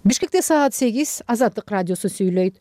Бишкекте саат 8. Азаттык радиосу сүйлөйт.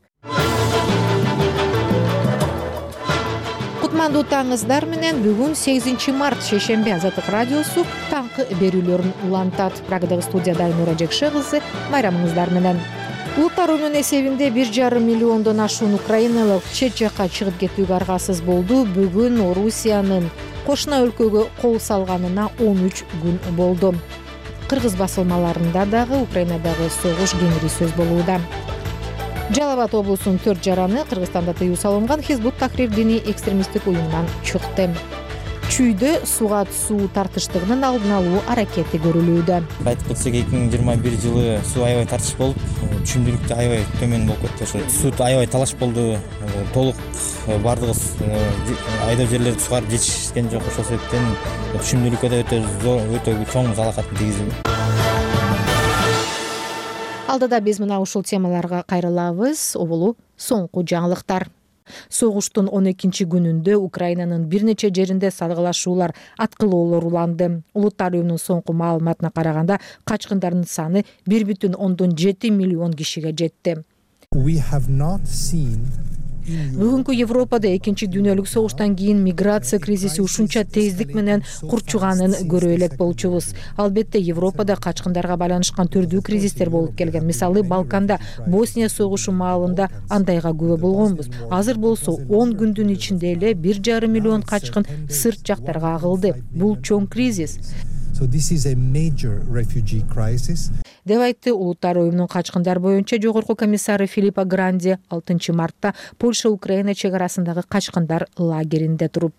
Кутмандуу таңыңыздар менен. Бүгүн 8 март шейшемби. Азаттык радиосу таңкы берүүлөрүн улантат. Прагадагы студияда Айнура Жекше кызы. Байрамыңыздар менен. Улуттар Уюмунун эсебинде 1,5 миллиондон ашуун украиналык чет жакка чыгып кетүүгө аргасыз болду. Бүгүн Орусиянын кошуна өлкөгө кол салганына 13 күн болду. Кыргыз басылмаларында дагы Украинадагы согуш кеңири сөз болууда. Жалал Абад облусунун 4 жараны Кыргызстанда тыюу салынган Хизбут Тахрир диний экстремисттик уюмунан чыкты. Чүйдө суга түсүү тартыштыгынын алдын алуу аракети көрүлүүдө. Айтып кетсек, 2021 жылы суу аябай тартыш болуп, түшүмдүүлүктө аябай төмөн болуп кетти. Ошо суу аябай талаш болду. Толук бардыгы айдоо жерлерди сугарып жетишкен жок. Ошол себептен түшүмдүүлүккө да өтө чоң залакатын тийгизди. Алдыда биз мына ушул темаларга кайрылабыз. Обулу соңку жаңылыктар. Согуштун 12 күнүндө Украинанын бир нече жеринде саргылашуулар, аткылоолор уланды. Улуттар Уюмунун соңку маалыматына караганда, качкындардын саны 1,7 миллион кишиге жетти. Бүгүнкү Европада экинчи дүйнөлүк согуштан кийин миграция кризиси ушунча тездик менен курчуганын көрө элек болчубуз. Албетте, Европада качкындарга байланышкан түрдүү кризистер болуп келген. Мисалы, Балканда, Босния согушу маалында андайга күбө болгонбуз. Азыр болсо 10 күндүн ичинде эле 1,5 миллион качкын сырт жактарга агылды. Бул чоң кризис. Деп айтты Улуттар Уюмунун качкындар боюнча жогорку комиссары Филиппо Гранди 6 мартта Польша-Украина чек арасындагы качкындар лагеринде туруп.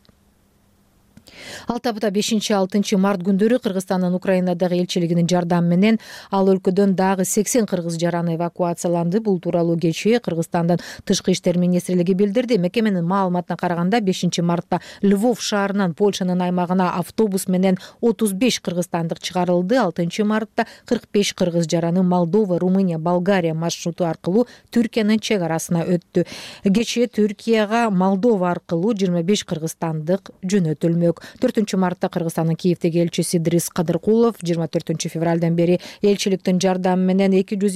Ал тапта 5-6 март күндөрү Кыргызстандын Украинадагы элчилигинин жардамы менен ал өлкөдөн дагы 80 кыргыз жараны эвакуацияланды. Бул тууралуу кечээ Кыргызстандын тышкы иштер министрлиги билдирди. Мекеменин маалыматына караганда 5 мартта Львов шаарынан Польшанын аймагына автобус менен 35 кыргызстандык чыгарылды. 6 мартта 45 кыргыз жараны Молдова, Румыния, Болгария маршруту аркылуу Түркиянын чек арасына өттү. Кечээ Түркияга Молдова аркылуу 25 кыргызстандык жөнөтүлмөк. 4 мартта Кыргызстандын Киевдеги элчиси Идрис Кадыркулов 24 февралдан бери элчиликтин жардамы менен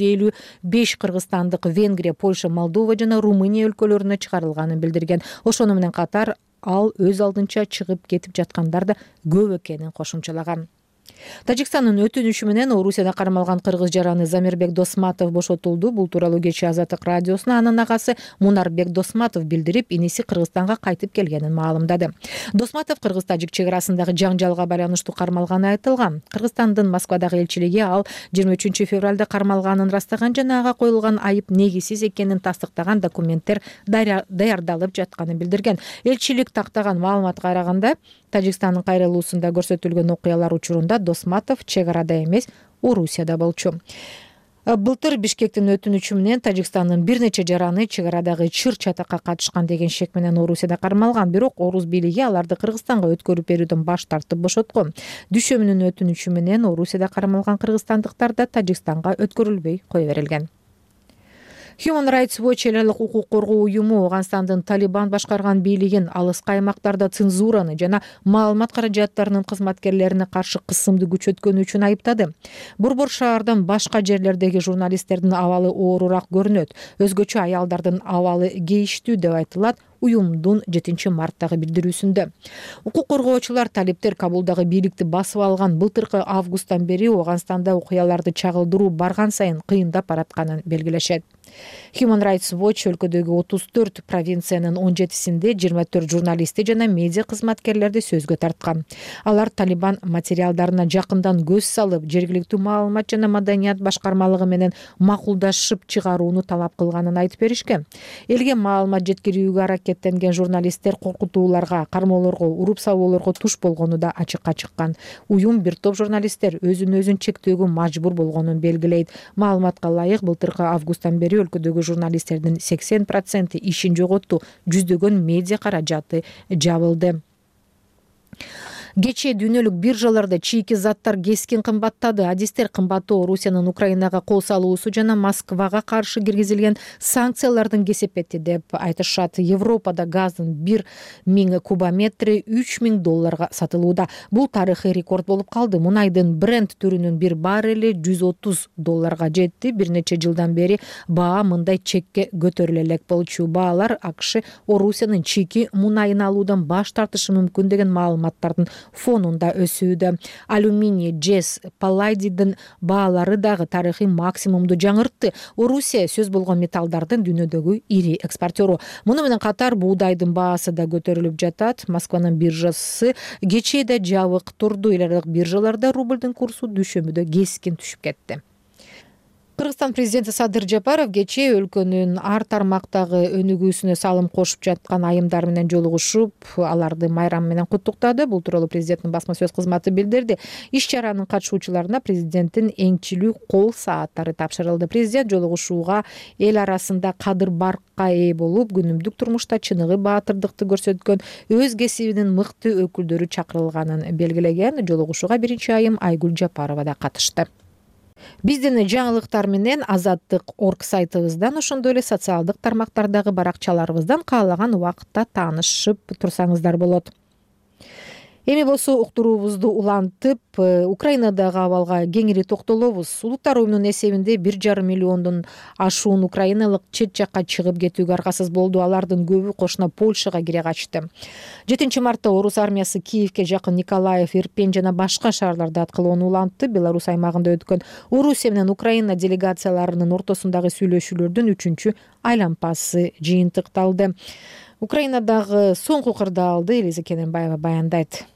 255 кыргызстандык Венгрия, Польша, Молдова жана Румыния өлкөлөрүнө чыгарылганын билдирген. Ошону менен катар ал өз алдынча чыгып кетип жаткандар да көп экенин кошумчалаган. Тажикстандын өтүнүшү менен Орусияда кармалган кыргыз жараны Замирбек Досматов бошотулду. Бул тууралуу кечээ Азаттык радиосуна анын агасы Мунарбек Досматов билдирип, иниси Кыргызстанга кайтып келгенин маалымдады. Досматов кыргыз-тажик чек арасындагы жаңжалга байланыштуу кармалганы айтылган. Кыргызстандын Москвадагы элчилиги ал 23 февралда кармалганын растаган жана ага коюлган айып негизсиз экенин тастыктаган документтер даярдалып жатканын билдирген. Элчилик тактаган маалыматка караганда, Тажикстандын кайрылуусунда көрсөтүлгөн окуялар учурунда Досматов чек арада эмес, Орусияда болчу. Былтыр Бишкектин өтүнүчү менен Тажикстандын бир нече жараны чек арадагы чыр чатакка катышкан деген шек менен Орусияда кармалган. Бирок Орус бийлиги аларды Кыргызстанга өткөрүп берүүдөн баш тартып бошоткон. Дүйшөмүнүн өтүнүчү менен Орусияда кармалган кыргызстандыктар да Тажикстанга өткөрүлбөй кое берилген. Human Rights Watch элелик укук коргоо уюму Ооганстандын Талибан башкарган бийлигин алыскы аймактарда цензураны жана маалымат каражаттарынын кызматкерлерине каршы кысымды күчөткөнү үчүн айыптады. Борбор шаардан башка жерлердеги журналисттердин абалы оорураак көрүнөт. Өзгөчө аялдардын абалы кейиштүү деп айтылат уюмдун 7 марттагы билдирүүсүндө. Укук коргоочулар талиптер Кабулдагы бийликти басып алган былтыркы августтан бери Ооганстанда окуяларды чагылдыруу барган сайын кыйындап баратканын белгилешет. Human Rights Watch өлкөдөгү 34 провинциянын 17синде 24 журналисти жана медиа кызматкерлерди сөзгө тарткан. Алар Талибан материалдарына жакындан көз салып, жергиликтүү маалымат жана маданият башкармалыгы менен макулдашып чыгарууну талап кылганын айтып беришкен. Элге маалымат жеткирүүгө аракеттенген журналисттер коркутууларга, кармоолорго, уруп сабоолорго туш болгону да ачыкка чыккан. Уюм бир топ журналисттер өзүн чектөөгө мажбур болгонун белгилейт. Маалыматка ылайык, былтыркы августтан бери өлкөдөгү журналисттердин 80% ишин жоготту, жүздөгөн медиа каражаты жабылды. Кечээ дүйнөлүк биржаларда чийки заттар кескин кымбаттады. Адистер кымбаттоо Орусиянын Украинага кол салуусу жана Москвага каршы киргизилген санкциялардын кесепети деп айтышат. Европада газдын 1000 кубометри $3000 сатылууда. Бул тарыхый рекорд болуп калды. Мунайдын бренд түрүнүн bir баррели $130 жетти. Бир нече жылдан бери баа мындай чекке көтөрүлө элек болчу. Баалар АКШ Орусиянын чийки мунайын алуудан баш тартышы мүмкүн деген маалыматтардын фонунда өсүүдө. Алюминий, жез, палладийдин баалары дагы тарыхый максимумду жаңыртты. Орусия сөз болгон металлдардын дүйнөдөгү ири экспортеру. Муну менен катар буудайдын баасы да көтөрүлүп жатат. Москванын биржасы кечээ да жабык турду. Эл аралык биржаларда рублдун курсу дүйшөмбүдө кескин түшүп кетти. Кыргызстан президенти Садыр Жапаров кечээ өлкөнүн ар тармактагы өнүгүүсүнө салым кошуп жаткан айымдар менен жолугушуп, аларды майрам менен куттуктады. Бул тууралуу президенттин басма сөз кызматы билдирди. Иш чаранын катышуучуларына президенттин эңчилүү кол сааттары тапшырылды. Президент жолугушууга эл арасында кадыр баркка ээ болуп, күнүмдүк турмушта чыныгы баатырдыкты көрсөткөн өз кесибинин мыкты өкүлдөрү чакырылганын белгилеген. Жолугушууга биринчи айым Айгүл Жапарова да катышты. Биздин жаңылыктар менен Азаттык.орг сайтыбыздан, ошондой эле социалдык тармактардагы баракчаларыбыздан каалаган убакытта таанышып турсаңыздар болот. Эми болсо уктуруубузду улантып, Украинадагы абалга кеңири токтолобуз. Улуттар уюмунун эсебинде 1,5 миллиондон ашуун украиналык чет жакка чыгып кетүүгө аргасыз болду. Алардын көбү кошуна Польшага кире качты. 7 мартта орус армиясы Киевке жакын Николаев, Ирпень жана башка шаарларда аткылоону улантты. Беларусь аймагында өткөн Орусия менен Украина делегацияларынын ортосундагы сүйлөшүүлөрдүн 3-чү айлампасы жыйынтыкталды. Украинадагы соңку кырдаалды Элиза Кененбаева баяндайт.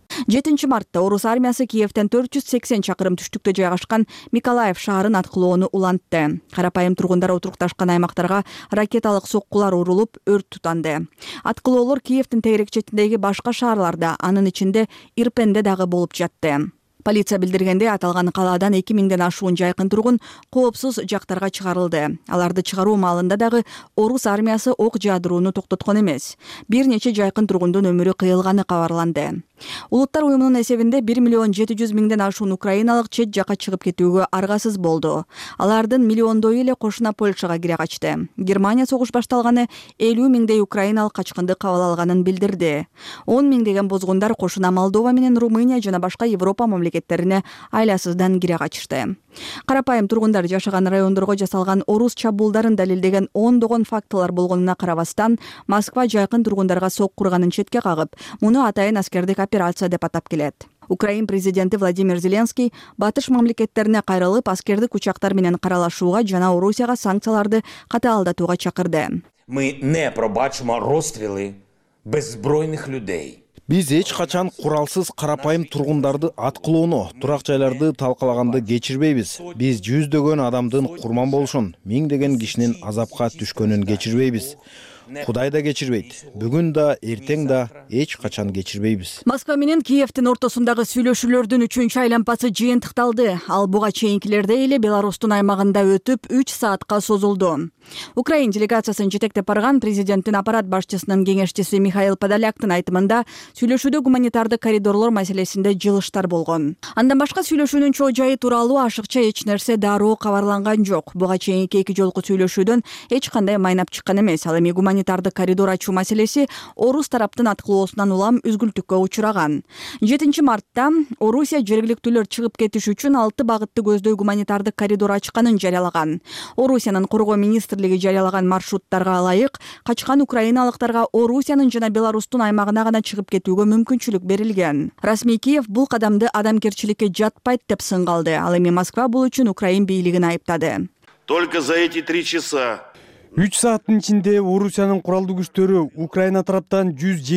7 мартта орус армиясы Киевтен 480 чакырым түштүктө жайгашкан Миколаев шаарын аткылоону улантты. Карапайым тургундар отурукташкан аймактарга ракеталык соккулар урулуп, өрт тутанды. Аткылоолор Киевтин тегерек четиндеги башка шаарларда, анын ичинде Ирпенде дагы болуп жатты. Полиция билдиргенде аталган калаадан 2000ден ашуун жайкын тургун коопсуз жактарга чыгарылды. Аларды чыгаруу маалында дагы орус армиясы ок жаадырууну токтоткон эмес. Бир нече жайкын тургундун өмүрү кыйылганы кабарланды. Улуттар уюмунун эсебинде 1,7 миллион ашуун украиналык чет жакка чыгып кетүүгө аргасыз болду. Алардын миллиондой эле кошуна Польшага кире качты. Германия согуш башталганы 50 миңдей украиналык качкынды кабыл алганын билдирди. 10 миңдеген бозгундар кошуна Молдова менен Румыния жана башка Европа мамлекеттерине айласыздан кире качышты. Карапайым тургундар жашаган райондорго жасалган орус чабуулдарын далилдеген ондогон фактылар болгонуна карабастан, Москва жайкын тургундарга сок курганын четке кагып, муну атайын аскердик операция деп атап келет. Украин президенти Владимир Зеленский батыш мамлекеттерине кайрылып, аскердик учактар менен каралашууга жана Орусияга санкцияларды катаалдатууга чакырды. Мы не пробачимо розстріли беззбройних людей. Биз эч качан куралсыз карапайым тургундарды аткылоону, турак жайларды талкалаганды кечирбейбиз. Биз жүздөгөн адамдын курман болушун, миңдеген кишинин азапка түшкөнүн кечирбейбиз. Кудай да кечирбейт. Бүгүн да, эртең да эч качан кечирбейбиз. Москва менен Киевтин ортосундагы сүйлөшүүлөрдүн 3-чү айлампасы жыйынтыкталды. Ал буга чейинкилерде эле Беларустун аймагында өтүп 3 саатка созулду. Украин делегациясын жетектеп барган президенттин аппарат башчысынын кеңешчиси Михаил Подоляктын айтымында сүйлөшүүдө гуманитардык коридорлор маселесинде жылыштар болгон. Андан башка сүйлөшүүнүн чоо жайы тууралуу ашыкча эч нерсе дароо кабарланган жок. Буга чейинки 2 жолку сүйлөшүүдөн эч кандай майнап чыккан эмес. Ал эми гуманитардык коридор ачуу маселеси орус тараптын аткылоосунан улам үзгүлтүккө учураган. 7 мартта Орусия жергиликтүүлөр чыгып кетиш үчүн 6 багытты көздөй гуманитардык коридор ачканын жарыялаган. Орусиянын коргоо министрлиги жарыялаган маршруттарга ылайык качкан украиналыктарга Орусиянын жана Беларустун аймагына гана чыгып кетүүгө мүмкүнчүлүк берилген. Расмий Киев бул кадамды адамгерчиликке жатпайт деп сынгалды. Ал эми Москва бул үчүн Украин бийлигин айыптады. Только за эти 3 часа 3 сааттын ичинде Орусиянын куралдуу күчтөрү Украина тараптан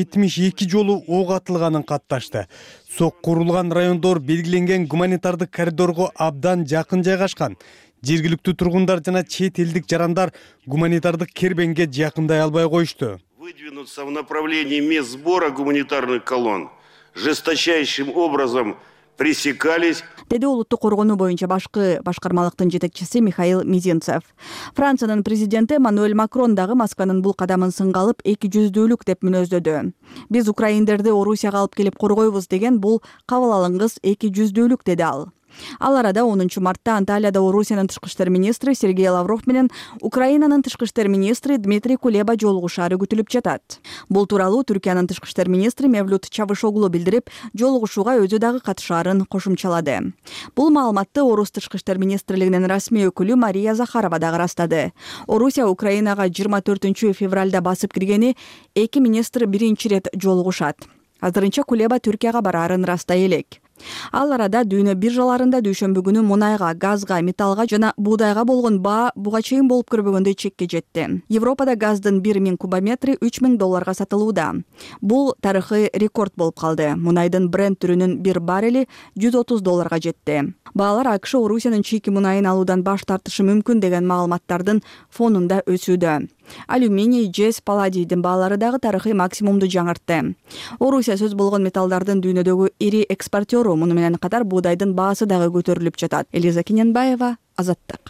172 жолу ок атылганын катташты. Сок курулган райондор белгиленген гуманитардык коридорго абдан жакын жайгашкан. Жергиликтүү тургундар жана чет элдик жарандар гуманитардык кербенге жакындай албай коюшту. Выдвинуться в направлении мест сбора гуманитарных колонн жесточайшим образом пресекались. деди улуттук коргонуу боюнча башкы башкармалыктын жетекчиси Михаил Мизинцев. Франциянын президенти Эммануэль Макрон дагы Москванын бул кадамын сынга алып, эки жүздүүлүк деп мүнөздөдү. Биз украиндерди Орусияга алып келип коргойбуз деген бул кабыл алынгыс эки жүздүүлүк, деди ал. Ал арада 10 мартта Анталияда Орусиянын тышкы иштер министри Сергей Лавров менен Украинанын тышкы иштер министри Дмитрий Кулеба жолугушаары күтүлүп жатат. Бул тууралуу Түркиянын тышкы иштер министри Мевлют Чавышоглу билдирип, жолугушууга өзү дагы катышаарын кошумчалады. Бул маалыматты Орус тышкы иштер министрлигинин расмий өкүлү Мария Захарова дагы ырастады. Орусия Украинага 24 февралда басып киргени эки министр биринчи ирет жолугушат. Азырынча Кулеба Түркияга бараарын ырастай элек. Ал арада дүйнө биржаларында дүйшөмбү күнү мунайга, газга, металлга жана буудайга болгон баа буга чейин болуп көрбөгөндөй чекке жетти. Европада газдын 1000 кубометри $3000 сатылууда. Бул тарыхый рекорд болуп калды. Мунайдын бренд түрүнүн bir баррели $130 жетти. Баалар АКШ Орусиянын чийки мунайын алуудан баш тартышы мүмкүн деген маалыматтардын фонунда өсүүдө. Алюминий, жез, палладийдин баалары дагы тарыхый максимумду жаңыртты. Орусия сөз болгон металлдардын дүйнөдөгү ири экспортеру, муну менен катар буудайдын баасы дагы көтөрүлүп жатат. Элиза Кененбаева, Азаттык.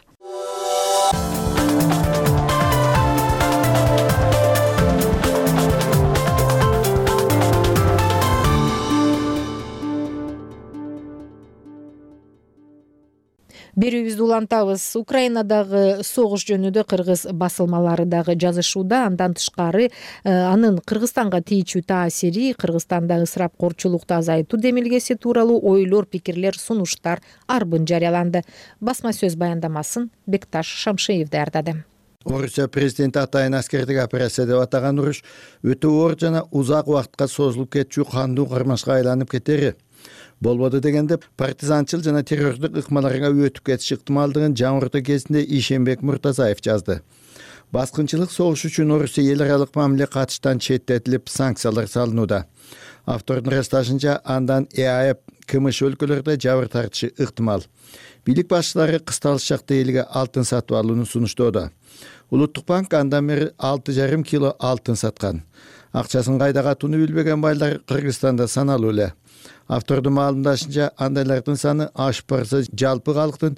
Берүүбүздү улантабыз. Украинадагы согуш жөнүндө кыргыз басылмалары дагы жазышууда. Андан тышкары анын Кыргызстанга тийчүү таасири, Кыргызстандагы ысырапкорчулукту азайтуу демилгеси тууралуу ойлор, пикирлер, сунуштар арбын жарыяланды. Басма сөз баяндамасын Бекташ Шамшиев даярдады. Орусия президенти атайын аскердик операция деп атаган уруш өтө оор жана узак убакытка созулуп кетчү кандуу кармашка айланып кетери болбоду дегенде партизанчыл жана террордук ыкмаларга өтүп кетиш ыктымалдыгын жаңыртуу кезинде Ишенбек Муртазаев жазды. Баскынчылык согуш үчүн Орусия эл аралык мамиле катыштан четтетилип, санкциялар салынууда. Автордун ырасташынча андан ЭАЭП КМШ өлкөлөрдө жабыр тартышы ыктымал. Бийлик башчылары кысталыш чакта элге алтын сатып алууну сунуштоодо. Улуттук банк андан бери 6,5 кило алтын саткан. Акчасын кайда катууну билбеген байлар Кыргызстанда саналуу эле. Автордун маалымдашынча андайлардын саны ашып барса жалпы калктын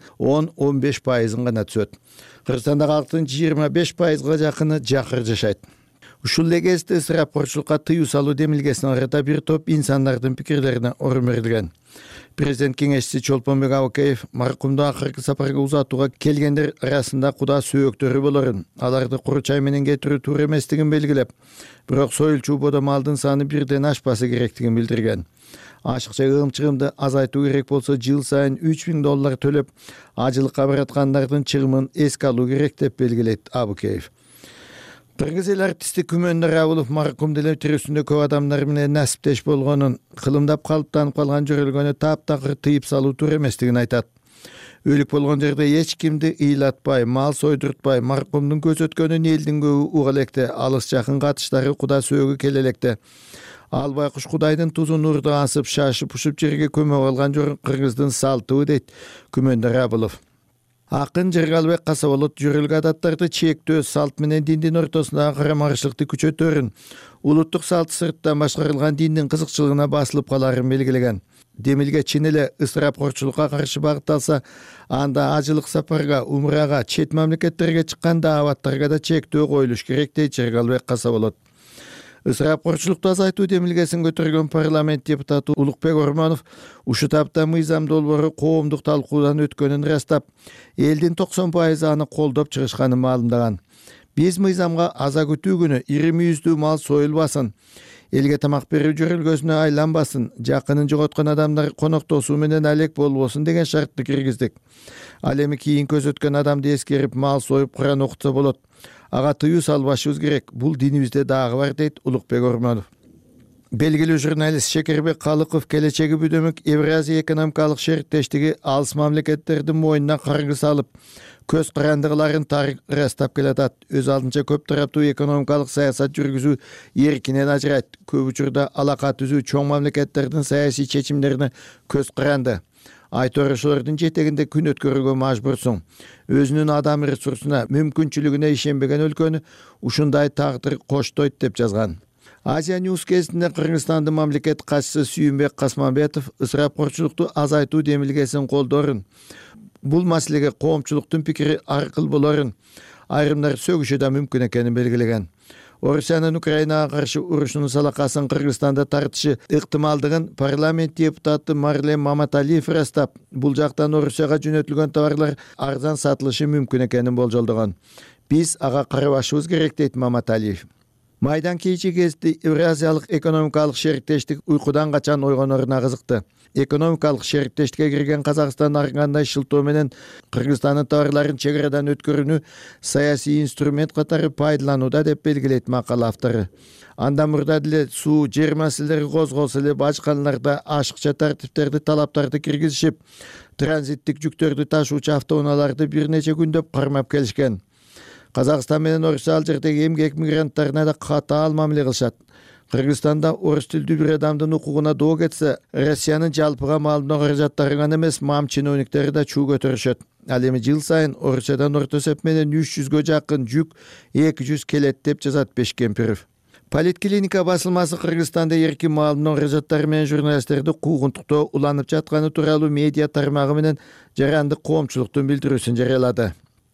10-15% гана түшөт. Кыргызстанда калктын 25%га жакыны жакыр жашайт. Ушул эле кезде ысырапкорчулукка тыюу салуу демилгесине арата бир топ инсандардын пикирлерине орун берилген. Президент кеңешчиси Чолпонбек Абакеев маркумду акыркы сапарга узатууга келгендер арасында куда сөөктөрү болорун, аларды куру чай менен кетирүү туура эместигин белгилеп, бирок союлчу бода малдын саны бирден ашпасы керектигин билдирген. Ашыкча ыгым-чыгымды азайтуу керек болсо жыл сайын $3000 төлөп, ажылыкка бараткандардын чыгымын эске алуу керек деп белгилейт Абакеев. Кыргыз эл артисти Күмөндөр Рабылов маркум деле тирүүсүндө көп адамдар менен насиптеш болгонун, кылымдап калыптанып калган жөрөлгөнү таптакыр тыйып салуу туура эместигин айтат. Өлүк болгон жерде эч кимди ыйлатпай, мал сойдуртпай, маркумдун көрсөткөнүн элдин көбү уга электе, алыс жакын катыштары куда сөөгү келе электе. Ал байкуш кудайдын тузун урду асып, шашып ушуп жерге көмөк алган жор кыргыздын салтыбы дейт Күмөндөр Рабылов. Акын Жыргалбек Касаболот жүрүлгө адаттарды чектөө, салт менен диндин ортосундагы карама-каршылыкты күчөтөрүн, улуттук салт сырттан башкарылган диндин кызыкчылыгына басылып каларын белгилеген. Демилге чын эле ысырапкорчулукка каршы багытталса, анда ажылык сапарга, умрага, чет мамлекеттерге чыккан дааваттарга да чектөө коюлуш керек дейт Жыргалбек Касаболот. Ысырапкорчулукту азайтуу демилгесин көтөргөн парламент депутаты Улукбек Орманов ушу тапта мыйзам долбоору коомдук талкуудан өткөнүн ырастап, элдин 90% аны колдоп чыгышканын маалымдаган. Биз мыйзамга аза күтүү күнү ири мүйүздүү мал союлбасын, элге тамак берүү жөрөлгөсүнө айланбасын, жакынын жоготкон адамдар коноктосуу менен алек болбосун деген шартты киргиздик. Ал эми кийин көзөткөн адамды эскерип мал союп Куран окутса болот. Ага тыюу салбашыбыз керек. Бул динибизде дагы бар дейт Улукбек Орманов. Белгилүү журналист Шекербек Калыков келечеги бүдөмүк Евразия экономикалык шериктештиги алыс мамлекеттердин мойнуна каргы салып, көз карандыгыларын ырастап келатат. Өз алдынча көп тараптуу экономикалык саясат жүргүзүү эркинен ажырайт. Көп учурда алака түзүү чоң мамлекеттердин саясий чечимдерине көз каранды. Айторушулардын жетегинде күн өткөрүүгө мажбурсуң. Өзүнүн адам ресурсуна, мүмкүнчүлүгүнө ишенбеген өлкөнү ушундай тагдыр коштойт деп жазган. Азия News кезінде Кыргызстандын мамлекет катчысы Сүйүнбек Касманбетов ысырапкорчулукту азайтуу демилгесин колдорун. Бул маселеге коомчулуктун пикири ар кыл болорун, айрымдар сөгүшү да мүмкүн экенин белгилеген. Орусиянын Украинага каршы урушунун салакасын Кыргызстанда тартышы ыктымалдыгын парламент депутаты Марлен Маматалиев ырастап, бул жактан Орусияга жөнөтүлгөн товарлар арзан сатылышы мүмкүн экенин болжолдогон. Биз ага карабашыбыз керек, дейт Маматалиев. Майдан кийинки кезде Евразиялык экономикалык шериктештик уйкудан качан ойгоноруна кызыкты. Экономикалык шериктештикке кирген Казакстан ар кандай шылтоо менен Кыргызстандын товарларын чек арадан өткөрүүнү саясий инструмент катары пайдаланууда деп белгилейт макала автору. Андан мурда деле суу, жер маселелери козголсо эле бажканаларда ашыкча тартиптерди, талаптарды киргизишип, транзиттик жүктөрдү ташуучу автоунааларды бир нече күндөп кармап келишкен. Казакстан менен Орусия ал жердеги эмгек мигранттарына да катаал мамиле кылышат. Кыргызстанда орус тилдүү бир адамдын укугуна доо кетсе, Россиянын жалпыга маалымдоо каражаттары гана эмес, мам чиновниктери да чуу көтөрүшөт. Ал эми жыл сайын Орусиядан орто эсеп менен 300гө жакын жүк 200 келет деп жазат Бешкемпиров. Политклиника басылмасы Кыргызстанда эркин маалымдоо каражаттары менен журналисттерди куугунтуктоо уланып жатканы тууралуу медиа тармагы менен жарандык коомчулуктун билдирүүсүн жарыялады.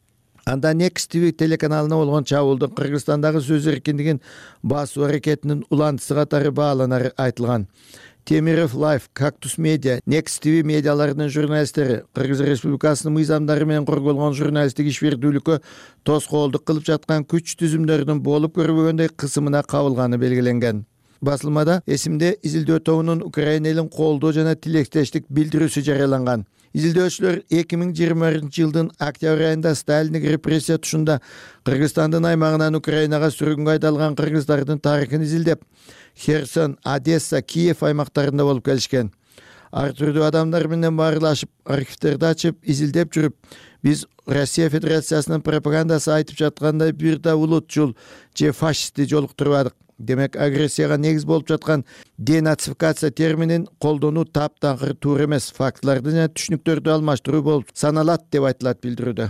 Анда Next TV телеканалына болгон чабуулдун Кыргызстандагы сөз эркиндигин басуу аракетинин улантысы катары бааланары айтылган. Темиров Life, Cactus Media, Next TV медиаларынын журналисттери Кыргыз Республикасынын мыйзамдары менен корголгон журналисттик ишбирдүүлүккө тоскоолдук кылып жаткан күч түзүмдөрүнүн болуп көрбөгөндөй кысымына кабылганы белгиленген. Басылмада эсимде изилдөө тобунун Украина элин колдоо жана тилектештик билдирүүсү жарыяланган. Изилдөөчүлөр 2020 жылдын октябрь айында Сталиндик репрессия тушунда Кыргызстандын аймагынан Украинага сүргүнгө айдалган кыргыздардын тарыхын изилдеп, Херсон, Одесса, Киев аймактарында болуп келишкен. Ар түрдүү адамдар менен баарлашып, архивтерди ачып, изилдеп жүрүп, биз Россия Федерациясынын пропагандасы айтып жаткандай бир да улутчул же фашистти жолуктурбадык. Демек, агрессияга негиз болуп жаткан денацификация терминин колдонуу таптаңкыр туура эмес, фактыларды жана түшүнүктөрдү алмаштыруу болуп саналат деп айтылат билдирүүдө.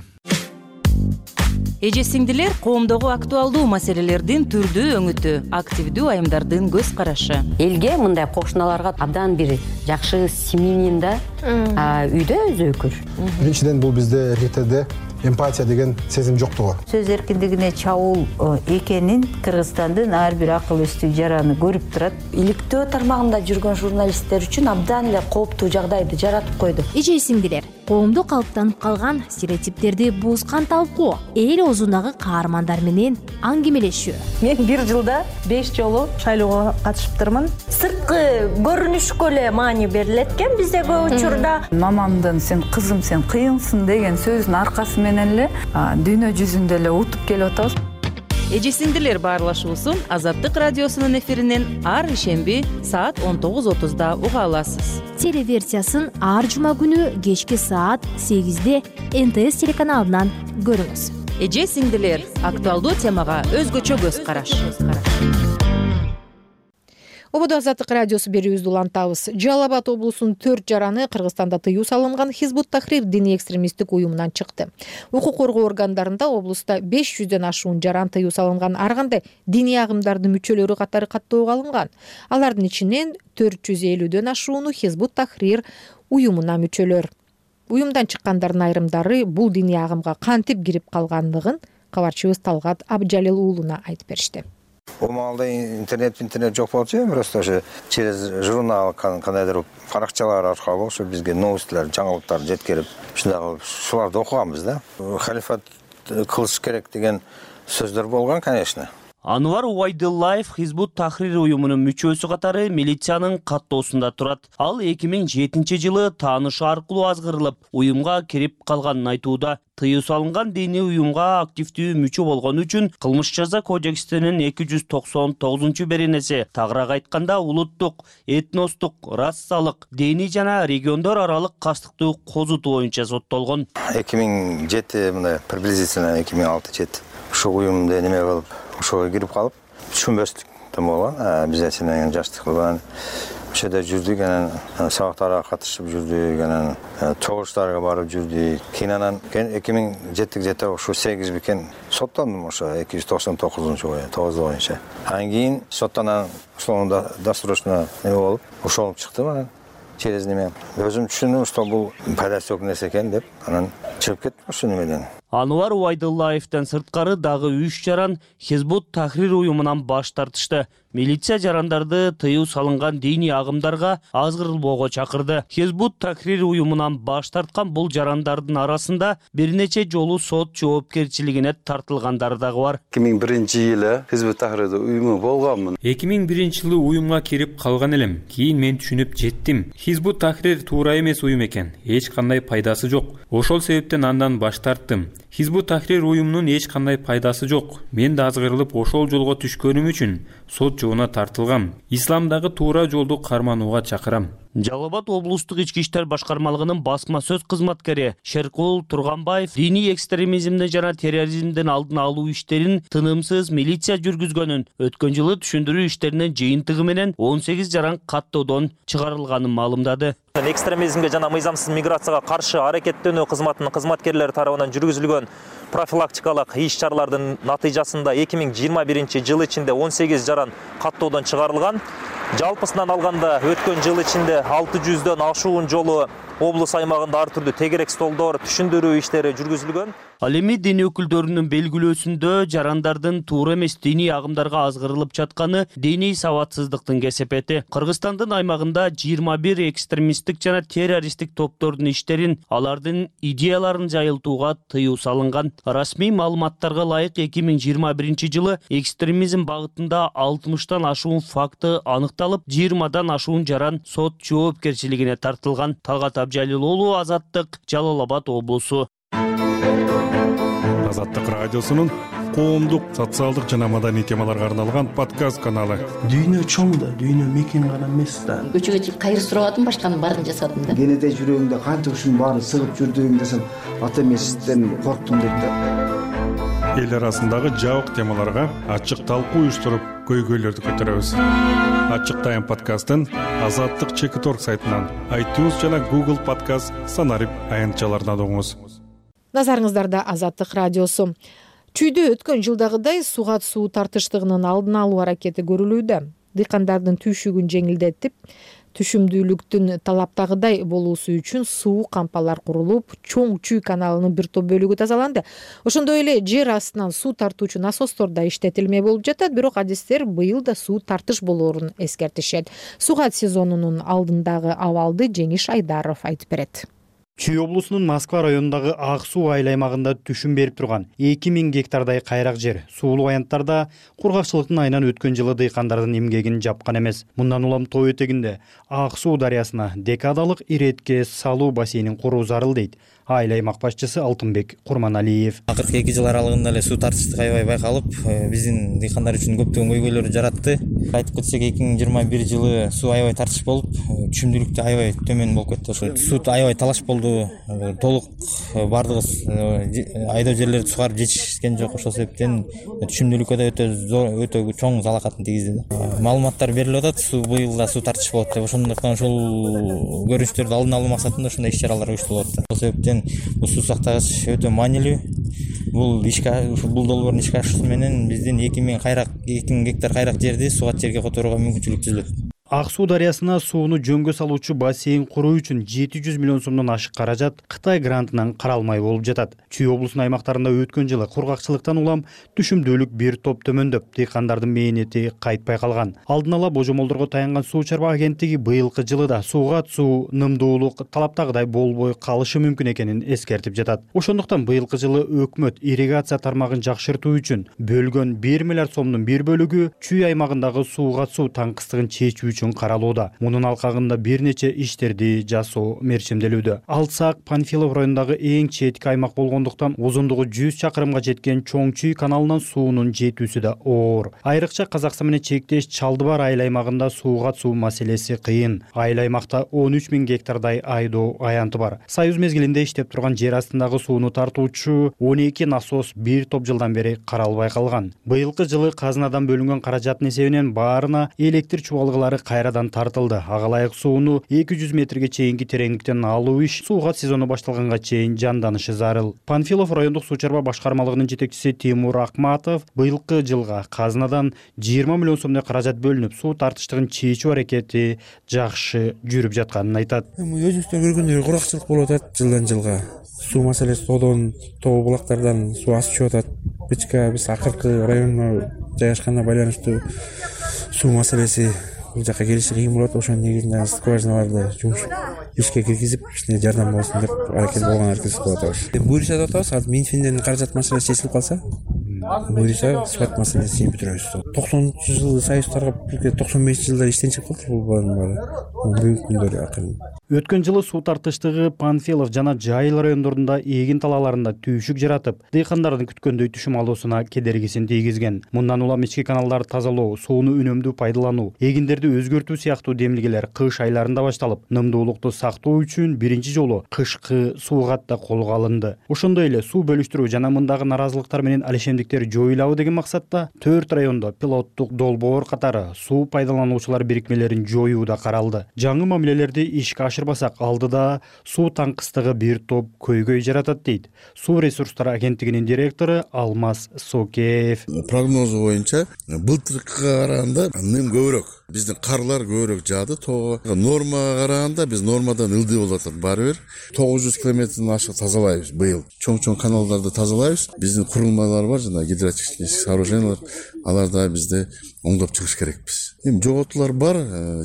Эже сиңдилер, коомдогу актуалдуу маселелердин түрдүү өңүтү, активдүү айымдардын көз карашы. Элге мындай кошуналарга абдан бир жакшы семьянин да үйдө өзөкүр. Биринчиден бул бизде эркектерде эмпатия деген сезим жоктугу. Сөз эркиндигине чабуул экенин Кыргызстандын ар бир акыл эстүү жараны көрүп турат. Иликтөө тармагында жүргөн журналисттер үчүн абдан эле кооптуу жагдайды жаратып койду. Эже сиңдилер, коомдо калыптанып калган стереотиптерди буузган талкуу, эл оозундагы каармандар менен аңгемелешүү. Мен бир жылда 5 жолу шайлоого катышыптырмын. Сырткы көрүнүшкө эле маани берилет экен бизде көп учурда. Мамамдын "сен кызым, сен кыйынсың" деген сөзүнүн аркасы менен эле дүйнө жүзүндө эле утуп келип атабыз. Эже сиңдилер баарлашуусун Азаттык радиосунун эфиринен ар ишемби саат 19:30 уга аласыз. Телеверсиясын ар жума күнү кечки саат 8-де НТС телеканалынан көрүңүз. Эже сиңдилер, актуалдуу темага өзгөчө көз караш. Ободо Азаттык радиосу берүүбүздү улантабыз. Жалал Абад облусунун 4 жараны Кыргызстанда тыюу салынган Хизбут Тахрир диний экстремисттик уюмунан чыкты. Укук коргоо органдарында облуста 500дөн ашуун жаран тыюу салынган ар кандай диний агымдардын мүчөлөрү катары каттоого алынган. Алардын ичинен 450дөн ашууну Хизбут Тахрир уюмуна мүчөлөр. Уюмдан чыккандардын айрымдары бул диний агымга кантип кирип калгандыгын кабарчыбыз Талгат Абджалил уулуна айтып беришти. Умалда интернет жок болчу, просто ошо через журнал кандайдыр баракчалар аркылуу ошо бизге новостьтер, жаңылыктар жеткирип, ушундай кылып шуларды окуганбыз да. Халифат кылыш керек деген сөздөр болгон, конечно. Анвар Уайдыллаев Хизбут Тахрир уюмунун мүчөсү катары милициянын каттоосунда турат. Ал 2007 жылы таанышы аркылуу азгырылып, уюмга кирип калганын айтууда. Тыюу салынган диний уюмга активдүү мүчө болгон үчүн кылмыш жаза кодексинин 299-беренеси, тагыраак айтканда улуттук, этностук, расалык, диний жана региондор аралык кастыктуу козутуу боюнча соттолгон. 2007 мындай приблизительно 2006-7 ушул уюмда неме кылып ошого кирип калып, түшүнбөстүк болгон. Биз сенен жаштык болгон. жерде жүрдүк, анан сабактарга катышып жүрдүк, анан чогулуштарга барып жүрдүк. Кийин анан 2007-жылы ошо 8 бикен соттондум ошо 299 боюнча. Анан кийин соттан ошондо досрочно болуп, ошолуп чыктым анан. Через неме өзүм түшүндүм, что бул пайдасы жок нерсе экен деп, анан чыгып кеттим ошо немеден. Ануар Убайдуллаевден сырткары дагы 3 жаран Хизбут Тахрир уюмунан баш тартышты. Милиция жарандарды тыюу салынган диний агымдарга азгырылбоого чакырды. Хизбут Тахрир уюмунан баш тарткан бул жарандардын арасында бир нече жолу сот жоопкерчилигине тартылгандар дагы бар. 2001-жылы Хизбут Тахрир уюму болгонмун. 2001-жылы уюмга кирип калган элем. Кийин мен түшүнүп жеттим. Хизбут Тахрир туура эмес уюм экен. Эч кандай пайдасы жок. Ошол себептен андан баш тарттым. Хизбут Тахрир уюмунун эч кандай пайдасы жок. Мен да азгырылып ошол жолго түшкөнүм үчүн сот жоона тартылгам. Исламдагы туура жолду карманууга чакырам. Жалал Абад облустук ички иштер башкармалыгынын басма сөз кызматкери Шеркул Турганбаев диний экстремизмди жана терроризмдин алдын алуу иштерин тынымсыз милиция жүргүзгөнүн, өткөн жылы түшүндүрүү иштеринин жыйынтыгы менен 18 жаран каттоодон чыгарылганын маалымдады. Экстремизмге жана мыйзамсыз миграцияга каршы аракеттенүү кызматынын кызматкерлери тарабынан жүргүзүлгөн профилактикалык иш-чаралардын натыйжасында 2021-жыл ичинде 18 жаран каттоодон чыгарылган. Жалпысынан алганда өткөн жыл ичинде 600дөн ашуун жолу облус аймагында ар түрдүү тегерек столдор, түшүндүрүү иштери жүргүзүлгөн. Ал эми диний өкүлдөрүнүн белгилөөсүндө жарандардын туура эмес диний агымдарга азгырылып жатканы диний сабатсыздыктын кесепети. Кыргызстандын аймагында 21 экстремисттик жана террористтик топтордун иштерин, алардын идеяларын жайылтууга тыюу салынган. Расмий маалыматтарга ылайык 2021-жылы экстремизм багытында 60тан ашуун факты аныкталып, 20дан ашуун жаран сот жоопкерчилигине тартылган. Талгат Абжалил уулу, Азаттык, Жалал Абад облусу. Азаттык радиосунун коомдук, социалдык жана маданий темаларга арналган подкаст каналы. Дүйнө чоң да, дүйнө мекен гана эмес да. Көчөгө чыгып кайыр сурабадым, башканын баарын жасадым да. Кенеде жүрөгүңдө канча ушунун баары сыгып жүрдүгүң десем, ата эмесизден корктум дейт да. Эл арасындагы жабык темаларга ачык талкуу уюштуруп, көйгөйлөрдү көтөрөбүз. Ачык Тайм подкастын Азаттык Чекиторг сайтынан, iTunes жана Google подкаст санарип аянтчаларынан угуңуз. Назарыңыздарда Азаттык радиосу. Чүйдө өткөн жылдагыдай сугат суу тартыштыгынын алдын алуу аракети көрүлүүдө. Дыйкандардын түйшүгүн жеңилдетип, түшүмдүүлүктүн талаптагыдай болуусу үчүн суу кампалар курулуп, чоң Чүй каналынын бир топ бөлүгү тазаланды. Ошондой эле жер астынан суу тартуучу насостор да иштетилмей болуп жатат, бирок адистер быйыл да суу тартыш болоорун эскертишет. Сугат сезонунун алдындагы абалды Жеңиш Айдаров айтып берет. Чүй облусунун Москва районундагы Ак суу айыл аймагында түшүм берип турган 2000 гектардай кайрак жер суулуу аянттарда кургакчылыктын айынан өткөн жылы дыйкандардын эмгегин жапкан эмес. Мындан улам тоо этегинде Ак суу дарыясына декадалык иретке салуу бассейнин куруу зарыл дейт айыл аймак башчысы Алтынбек Курманалиев. Акыркы 2 жыл аралыгында эле суу тартыштык аябай байкалып, биздин дыйкандар үчүн көптөгөн көйгөйлөрдү жаратты. Айтып кетсек, 2021-жылы суу аябай тартыш болуп, түшүмдүүлүк да аябай төмөн болуп кетти. Ошо суу аябай талаш болду. Толук бардыгыбыз айдоо жерлерди сугарып жетишкен жок. Ошол себептен түшүмдүүлүккө да өтө чоң залакатын тийгизди. Маалыматтар берилип атат, быйыл да суу тартыш болот деп. Ошондуктан ошол көрүнүштөрдү алдын алуу максатында ушундай иш-чаралар уюштурулуп атат. Ошол себептен бул суу сактагыч өтө маанилүү. Бул долбоордун ишке ашуусу менен биздин 2000 гектар кайрак жерди сугат жерге которууга мүмкүнчүлүк түзүлөт. Ак суу дарыясына сууну жөнгө салуучу бассейн куруу үчүн 700 миллион сомдон ашык каражат Кытай грантынан каралмай болуп жатат. Чүй облусунун аймактарында өткөн жылы кургакчылыктан улам түшүмдүүлүк бир топ төмөндөп, дыйкандардын мээнети кайтпай калган. Алдын ала божомолдорго таянган суу чарба агенттиги быйылкы жылы да сугат суу нымдуулук талаптагыдай болбой калышы мүмкүн экенин эскертип жатат. Ошондуктан быйылкы жылы өкмөт ирригация тармагын жакшыртуу үчүн бөлгөн 1 миллиард сомдун бир бөлүгү Чүй аймагындагы сугат суу таңкыстыгын чечүү үчүн каралууда. Мунун алкагында бир нече иштерди жасоо мерчимделүүдө. Алсак Панфилов районундагы эң четки аймак болгондуктан узундугу 100 чакырымга жеткен чоң Чүй каналынан суунун жетүүсү да оор. Айрыкча Казакстан менен чектеш Чалдыбар айыл аймагында сугат суу маселеси кыйын. Айыл аймакта 13 000 гектардай айдоо аянты бар. Союз мезгилинде иштеп турган жер астындагы сууну тартуучу 12 насос бир топ жылдан бери каралбай калган. Быйылкы жылы казынадан бөлүнгөн каражаттын эсебинен баарына электр чубалгылары кайрадан тартылды. Ага ылайык сууну 200 метрге чейинки тереңдиктен алуу иш сууга сезону башталганга чейин жанданышы зарыл. Панфилов райондук суу чарба башкармалыгынын жетекчиси Тимур Акматов быйылкы жылга казынадан 20 миллион сомдой каражат бөлүнүп, суу тартыштыгын чечүү аракети жакшы жүрүп жатканын айтат. Өзүңүздөр көргөндөй куракчылык болуп атат жылдан жылга. Суу маселеси тоо булактардан суу асып чыгып атат. Биз акыркы районго жайгашканына байланыштуу суу маселеси бул жака келиши кыйын болот. Ошонун негизинде скважиналарды ишке киргизип, кичине жардам болсун деп аракет кылып атабыз. Буюрса деп атабыз. Азыр Минфинден каражат маселеси чечилип калса, буюрса сват маселесин чечип бүтүрөбүз. 90-жылы союздарга 95-жылдар иштен чыгып калды бул баарын. Бүгүнкү күндөрү акырын. Өткөн жылы суу тартыштыгы Панфилов жана Жайыл райондорунда эгин талааларында түйшүк жаратып, дыйкандардын күткөндөй түшүм алуусуна кедергисин тийгизген. Мындан улам ички каналдарды тазалоо, сууну үнөмдүү пайдалануу, эгиндерди өзгөртүү сыяктуу демилгелер кыш айларында башталып, нымдуулукту сактоо үчүн биринчи жолу кышкы суугатта колго алынды. Ошондой эле суу бөлүштүрүү жана мындагы наразылыктар менен алишемдиктер жоюлабы деген максатта 4 райондо пилоттук долбоор катары суу пайдалануучулар бирикмелерин жоюу да каралды. Жаңы мамилелерди ишке ашырбасак, алдыда суу таңкыстыгы бир топ көйгөй жаратат дейт Суу ресурстары агенттигинин директору Алмаз Сокеев. Прогнозу боюнча былтыркыга караганда нем көбүрөөк. Биздин карлар көбүрөөк жаады тоого. Нормага караганда биз нормадан ылдый болуп атат баары бир. 900 километрден ашык тазалайбыз быйыл. Чоң каналдарды тазалайбыз. Биздин курулмалар бар жана гидротехнический сооружениялар, аларда бизде оңдоп чыгыш керекпиз. Эми жоготуулар бар,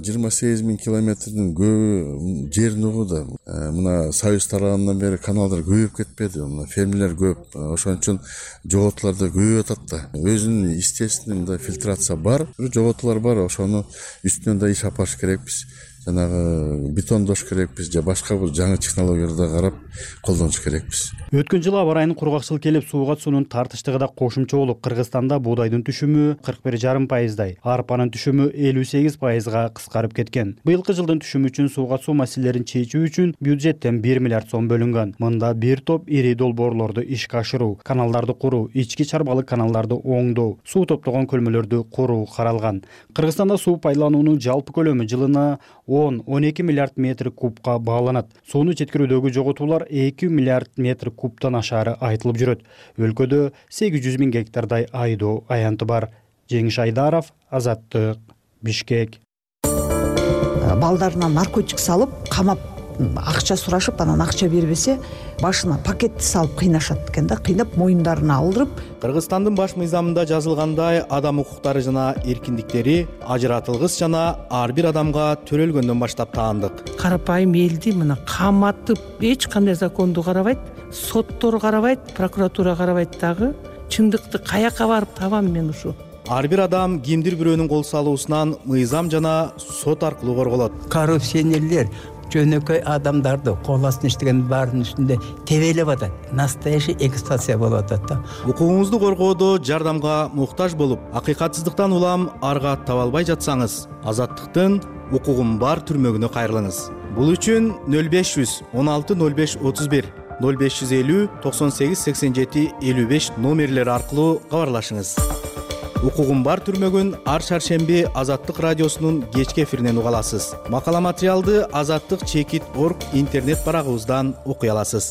28 000 километрдин көбү жер нугуда. Мына союз тарабынан бери каналдар көбөйүп кетпеди, мына фермерлер көп. Ошон үчүн жоготуулар да көбөйүп атат да. Өзүнүн естественный фильтрация бар, жоготуулар бар, ошону үстүнөн да иш алып барыш керекпиз. Жанагы бетондош керекпиз же башка бир жаңы технологияларды карап колдонуш керекпиз. Өткөн жылы аба ырайынын кургакчылык келип, сууга суунун тартыштыгы да кошумча болуп, Кыргызстанда буудайдын түшүмү 41,5%, арпанын түшүмү 58%га кыскарып кеткен. Быйылкы жылдын түшүмү үчүн сууга суу маселелерин чечүү үчүн бюджеттен 1 миллиард сом бөлүнгөн. Мында бир топ ири долбоорлорду ишке ашыруу, каналдарды куруу, ички чарбалык каналдарды оңдоо, суу топтогон көлмөлөрдү куруу каралган. Кыргызстанда суу пайдалануунун жалпы көлөмү жылына 10-12 миллиард метр кубка бааланат. Сууну жеткирүүдөгү жоготуулар 2 миллиард метр кубтан ашаары айтылып жүрөт. Өлкөдө 800 000 гектардай айдоо аянты бар. Жеңиш Айдаров, Азаттык, Бишкек. Балдарына наркотик салып, камап, акча сурашып, анан акча бербесе, башына пакетти салып кыйнашат экен да, кыйнап моюндарына алдырып. Кыргызстандын баш мыйзамында жазылгандай, адам укуктары жана эркиндиктери ажыратылгыс жана ар бир адамга төрөлгөндөн баштап таандык. Карапайым элди мына каматып, эч кандай законду карабайт, соттор карабайт, прокуратура карабайт дагы. Чындыкты каяка барып табам мен ушу? Ар бир адам кимдир бирөөнүн кол салуусунан мыйзам жана сот аркылуу корголот. Коррупционерлер жөнөкөй адамдарды кол астына иштеген баардын үстүндө тебелеп атат. Настоящий эксплуатация болуп атат да. Укугуңузду коргоодо жардамга муктаж болуп, акыйкатсыздыктан улам арга таба албай жатсаңыз, Азаттыктын укугум бар түрмөгүнө кайрылыңыз. Бул үчүн 0500 16 05 31 0550 98 87 55 номерлери аркылуу кабарлашыңыз. Укугум бар түрмөгүн ар шаршемби Азаттык радиосунун кечки эфиринен уга аласыз. Макала материалды azattik.org интернет барагыбыздан окуй аласыз.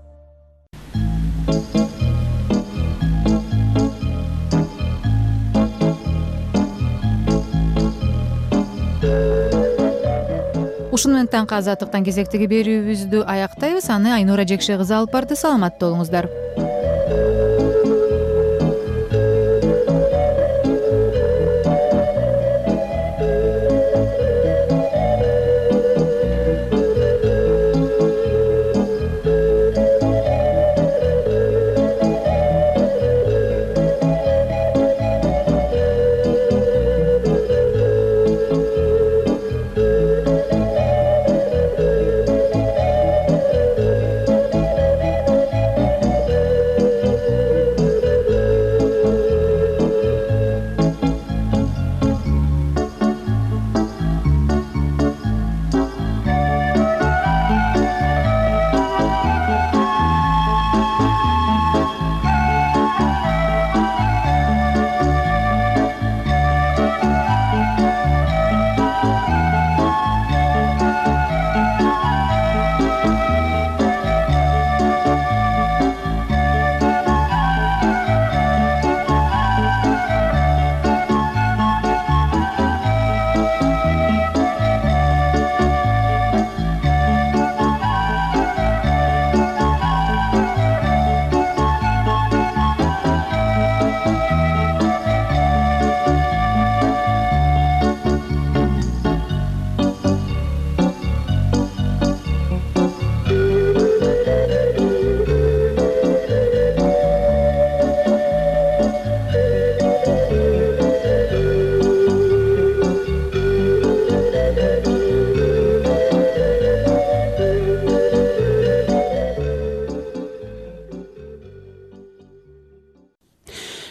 Ушун менен таңкы Азаттыктан кезектеги берүүбүздү аяктайбыз. Аны Айнура Жекше кызы алып барды. Саламатта болуңуздар.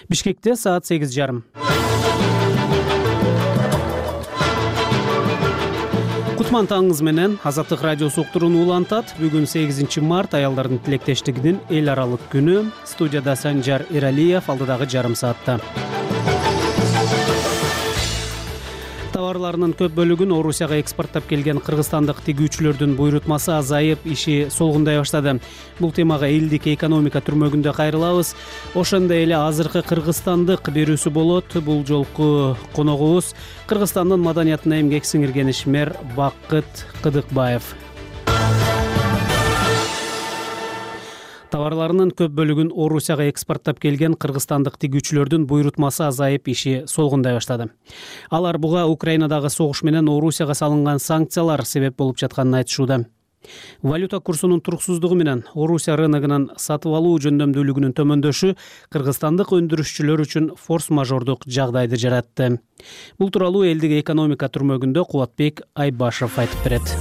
Бишкекте саат 8:30. Кутман таңыңыз менен Азаттык радиосу уктуруну улантат. Бүгүн 8 март аялдардын тилектештигинин эл аралык күнү. Студияда Санжар Эралиев, алдыдагы жарым саатта. Товарларынын көп бөлүгүн Орусияга экспорттап келген кыргызстандык тигүүчүлөрдүн буйрутмасы азайып, иши солгундай баштады. Бул темага элдик экономика түрмөгүндө кайрылабыз. Ошондой эле азыркы кыргызстандык берүүсү болот. Бул жолку коногубуз Кыргызстандын маданиятына эмгек сиңирген ишмер Бакыт Кыдыкбаев. Товарларынын көп бөлүгүн Орусияга экспорттап келген кыргызстандык тигүүчүлөрдүн буйрутмасы азайып, иши солгундай баштады. Алар буга Украинадагы согуш менен Орусияга салынган санкциялар себеп болуп жатканын айтышууда. Валюта курсунун туруксуздугу менен Орусия рыногунун сатып алуу жөндөмдүүлүгүнүн төмөндөшү кыргызстандык өндүрүшчүлөр үчүн форс-мажордук жагдайды жаратты. Бул тууралуу элдик экономика түрмөгүндө Кубатбек Айбашев айтып берет.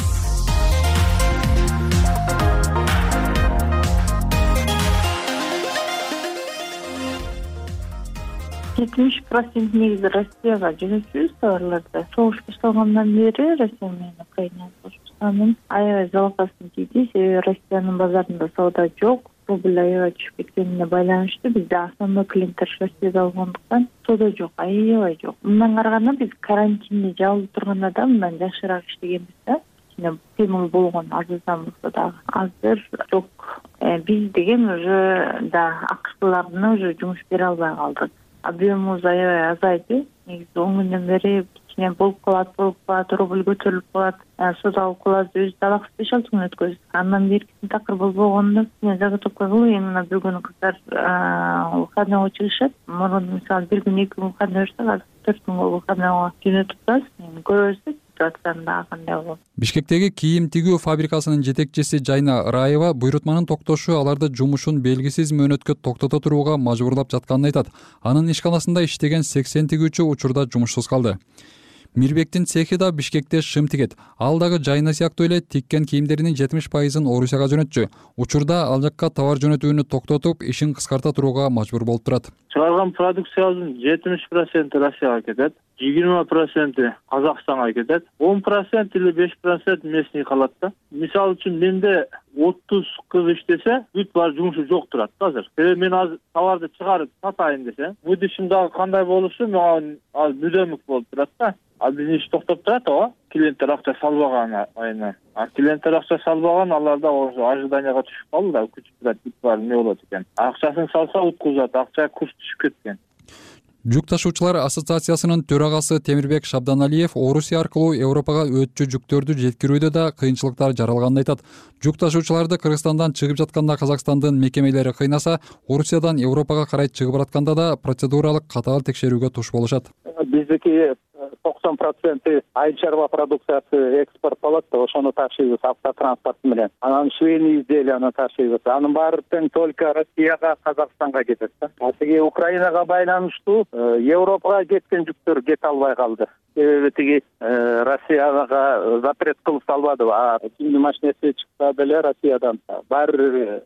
70% негизи Россияга жөнөтүбүз товарларды. Согуш башталгандан бери Россия менен Украина согуштанын аябай залалкасын тийди. Себеби Россиянын базарында сауда жок. Рубль аябай түшүп кеткенине байланыштуу бизде основной клиенттер Россияда болгондуктан сауда жок, аябай жок. Мындан караганда биз карантинде жабылып турганда да мындан жакшыраак иштегенбиз да. Кимил болгон азырдан болсо дагы. Азыр жок. Биз деген уже да акчалардын уже жумуш бере албай калдык. Объемубуз аябай азайды. Негизи 10 күндөн бери кичине болуп калат, рубль көтөрүлүп калат. Сауда алып калабыз, өзү дагы 5-6 күн өткөзүп. Андан беркисин такыр болбогондо мен заготовка кылып, эми бүгүн кыздар выходныйга чыгышат. Мурун мисалы бир күн 2 күн выходной берсек, азыр 4 күнгө выходныйга жөнөтүп турабыз. Көрөбүз. Бишкектеги кийим тигүү фабрикасынын жетекчиси Жайна Ыраева буйрутманын токтошу аларды жумушун белгисиз мөөнөткө токтото турууга мажбурлап жатканын айтат. Анын ишканасында иштеген 80 тигүүчү учурда жумушсуз калды. Мирбектин цехи да Бишкекте шым тигет. Ал дагы Жайна сыяктуу эле тиккен кийимдеринин 70%-ын Орусияга жөнөтчү. Учурда ал жакка товар жөнөтүүнү токтотуп, ишин кыскарта турууга мажбур болуп турат. Чыгарган продукциябыздын 70% Россияга кетет. 20% Казакстанга кетет. 10% или 5% местный калат да. Мисалы үчүн менде 30 кыз иштесе, бүт бар жумушу жок турат азыр. Мен азыр товарды чыгарып сатайын десем, будущем дагы кандай болушу мага мүдөмүк болуп турат да. Биздин иш токтоп турат, клиенттер акча салбаган айына. Клиенттер акча салбаган, аларда ожиданияга түшүп калды да, күтүп турат, бүт бар эмне болот экен. Акчасын салса уткузат, акча курс түшүп кеткен. Жүк ташуучулар ассоциациясынын төрагасы Темирбек Шабданалиев Орусия аркылуу Европага өтчү жүктөрдү жеткирүүдө да кыйынчылыктар жаралганын айтат. Жүк ташуучуларды Кыргызстандан чыгып жатканда Казакстандын мекемелери кыйнаса, Орусиядан Европага карай чыгып баратканда да процедуралык катаал текшерүүгө туш болушат. Биздики 90% айыл чарба продукциясы экспорт болот, ошону ташыйбыз автотранспорт менен. Анан швейный изделияны ташыйбыз. Анын баары тең только Россияга, Казакстанга кетет да. Тиги Украинага байланыштуу Европага кеткен жүктөр кете албай калды. Себеби тиги Россияга запрет кылып салбады. Кимдин машинеси чыкса деле Россиядан баары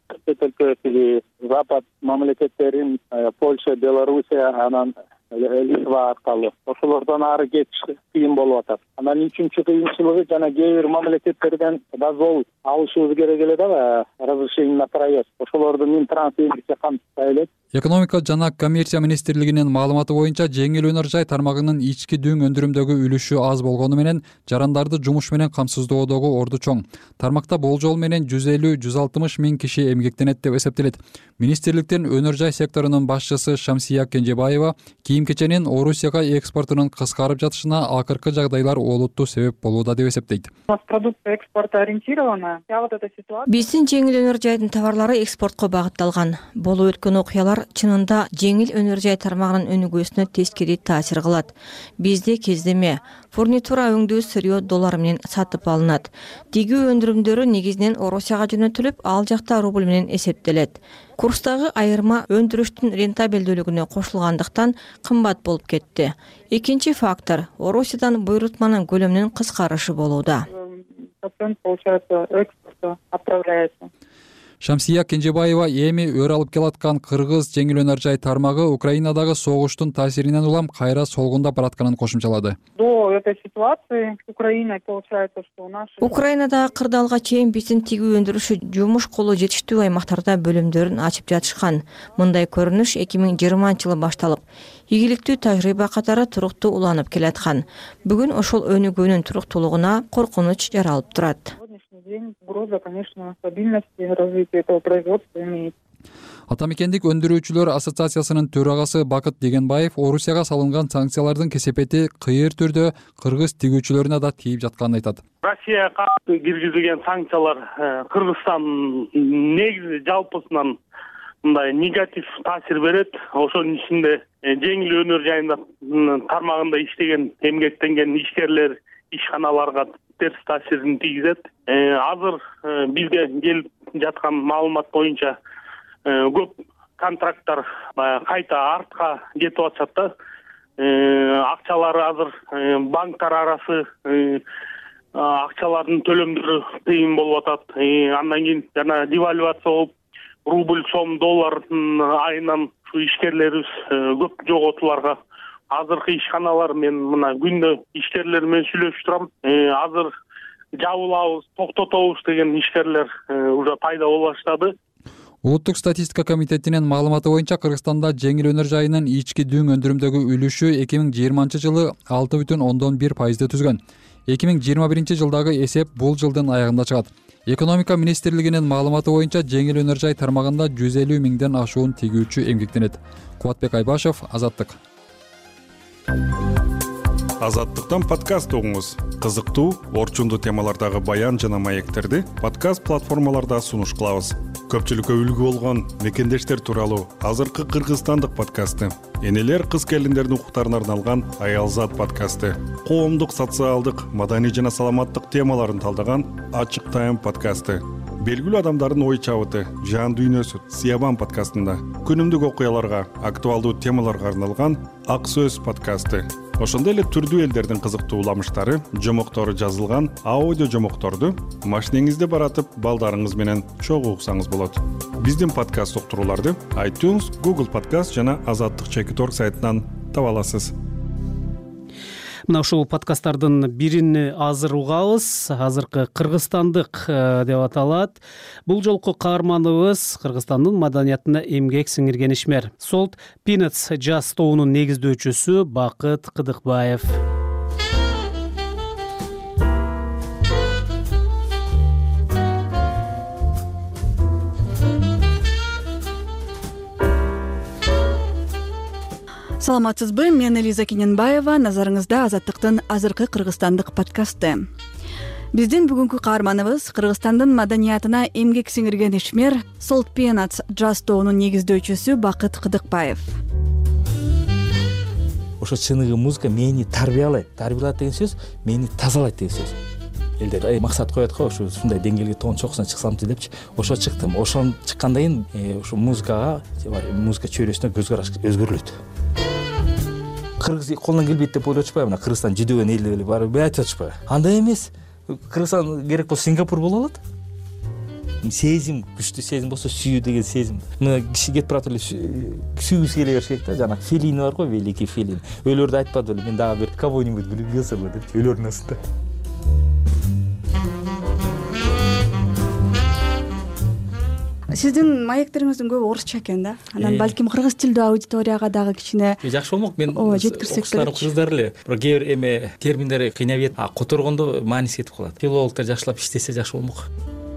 тиги Запад мамлекеттерин Польша, Белоруссия, анан Литва аркылуу ошолордон ары кетиш кыйын болуп атат. Анан үчүнчү кыйынчылыгы жана кээ бир мамлекеттерден дозвол алышыбыз керек эле да, разрешение на проезд. Ошолорду Минтранс эндикче камсызбай элек. Экономика жана коммерция министрлигинин маалыматы боюнча жеңил өнөр жай тармагынын ички дүң өндүрүмдөгү үлүшү аз болгону менен жарандарды жумуш менен камсыздоодогу орду чоң. Тармакта болжол менен 150-160 миң киши эмгектенет деп эсептелет. Министрликтин өнөр жай секторунун башчысы Шамсия Кенжебаева кийим-кеченин Орусияга экспортунун кыскарып жатышына акыркы жагдайлар олуттуу себеп болууда деп эсептейт. Продукция экспорта ориентирована. Биздин жеңил өнөр жайдын товарлары экспортко багытталган. Болуп өткөн окуялар чынында жеңил өнөр жай тармагынын өнүгүүсүнө тескери таасир кылат. Бизде кездеме фурнитура өңдүү сырьё доллар менен сатып алынат. Тигүү өндүрүмдөрү негизинен Орусияга жөнөтүлүп, ал жакта рубль менен эсептелет. Курстагы айырма өндүрүштүн рентабелдүүлүгүнө кошулгандыктан кымбат болуп кетти. Экинчи фактор Орусиядан буйрутманын көлөмүнүн кыскарышы болууда. Процент получается экспорта отправляется. Шамсия Кенжебаева эми өр алып келаткан кыргыз жеңил өнөр жай тармагы Украинадагы согуштун таасиринен улам кайра солгундап баратканын кошумчалады. До этой ситуации Украина, получается, что наши... Украинада кырдаалга чейин биздин тигүү өндүрүшү жумуш колу жетиштүү аймактарда бөлүмдөрүн ачып жатышкан. Мындай көрүнүш 2020-жылы башталып, ийгиликтүү тажрыйба катары туруктуу уланып келаткан. Бүгүн ошол өнүгүүнүн туруктуулугуна коркунуч жаралып турат. Угроза, конечно, стабильности развития этого производства имеет. Ата мекендик өндүрүүчүлөр ассоциациясынын төрагасы Бакыт Дегенбаев Орусияга салынган санкциялардын кесепети кыйыр түрдө кыргыз тигүүчүлөрүнө да тийип жатканын айтат. Россияга каршы киргизилген санкциялар Кыргызстан негизи жалпысынан мындай негатив таасир берет. Ошонун ичинде жеңил өнөр жайында тармагында иштеген, эмгектенген ишкерлер, ишканаларга терс таасирин тийгизет. Азыр бизге келип жаткан маалымат боюнча көп контракттар кайта артка кетип атышат да. Акчалары азыр банктар арасы акчалардын төлөмдөрү кыйын болуп атат. Андан кийин жана девальвация болуп, рубль сом доллардын айынан ушу ишкерлерибиз көп жоготууларга азыркы ишканалар мен мына күндө ишкерлер менен сүйлөшүп турам. Азыр жабылабыз, токтотобуз деген ишкерлер уже пайда боло баштады. Улуттук статистика комитетинин маалыматы боюнча Кыргызстанда жеңил өнөр жайынын ички дүң өндүрүмдөгү үлүшү 2020-жылы 6,1% түзгөн. 2021-жылдагы эсеп бул жылдын аягында чыгат. Экономика министрлигинин маалыматы боюнча жеңил өнөр жай тармагында 150 миңден ашуун тигүүчү эмгектенет. Кубатбек Айбашев, Азаттык. Азаттыктан подкаст угуңуз. Кызыктуу, орчундуу темалардагы баян жана маектерди подкаст платформаларда сунуш кылабыз. Көпчүлүккө үлгү болгон мекендештер тууралуу азыркы кыргызстандык подкасты, энелер кыз келиндердин укуктарына арналган Аялзат подкасты, коомдук, социалдык, маданий жана саламаттык темаларын талдаган Ачык Тайм подкасты, белгилүү адамдардын ой чабыты, жан дүйнөсү Сиябан подкастында, күнүмдүк окуяларга, актуалдуу темаларга арналган Ак Сөз подкасты. Ошондой эле түрдүү элдердин кызыктуу уламыштары, жомоктору жазылган аудио жомокторду машинеңизде баратып, балдарыңыз менен чогуу уксаңыз болот. Биздин подкаст уктурууларды iTunes, Google Podcast жана Азаттык.org сайтынан таба аласыз. Мына ушул подкасттардын бирин азыр угабыз. Азыркы кыргызстандык деп аталат. Бул жолку каарманыбыз Кыргызстандын маданиятына эмгек сиңирген ишмер. Salt Peanuts Jazz тобунун негиздөөчүсү Бакыт Кыдыкбаев. Саламатсызбы, мен Элиза Кененбаева, назарыңызда Азаттыктын азыркы кыргызстандык подкасты. Биздин бүгүнкү каарманыбыз Кыргызстандын маданиятына эмгек сиңирген ишмер Salt Peanuts Jazz тобунун негиздөөчүсү Бакыт Кыдыкбаев. Ошо чыныгы музыка мени тарбиялайт деген сөз, мени тазалайт деген сөз. Элдер максат коет го, ошо ушундай деңгээлге тон чокусуна чыксамчы депчи. Ошо чыктым. Ошон чыккандан кийин ошо музыка чөйрөсүнө көз караш өзгөрүлөт. Кыргыз колунан келбейт деп ойлоп атпайбы? Мына Кыргызстан жүдөгөн эл деп барып айтып атышпайбы? Андай эмес. Кыргызстан керек болсо Сингапур боло алат. Сезим, күчтүү сезим болсо сүйүү деген сезим. Мына киши кетип барат эле сүйгүсү келе бериш керек да. Жана Фелини бар го, великий Фелин. Өлөрдү айтпады эле, мен дагы бир кого-нибудь влюбился бы деп өлөрдүн астында. Сиздин маектериңиздин көбү орусча экен да. Анан балким кыргыз тилдүү аудиторияга дагы кичине жакшы болмок. Мен жеткирсек болот. Кыргыздар эле бир кээ бир эме терминдер кыйнап кетип, которгондо мааниси кетип калат. Филологдор жакшылап иштесе жакшы болмок.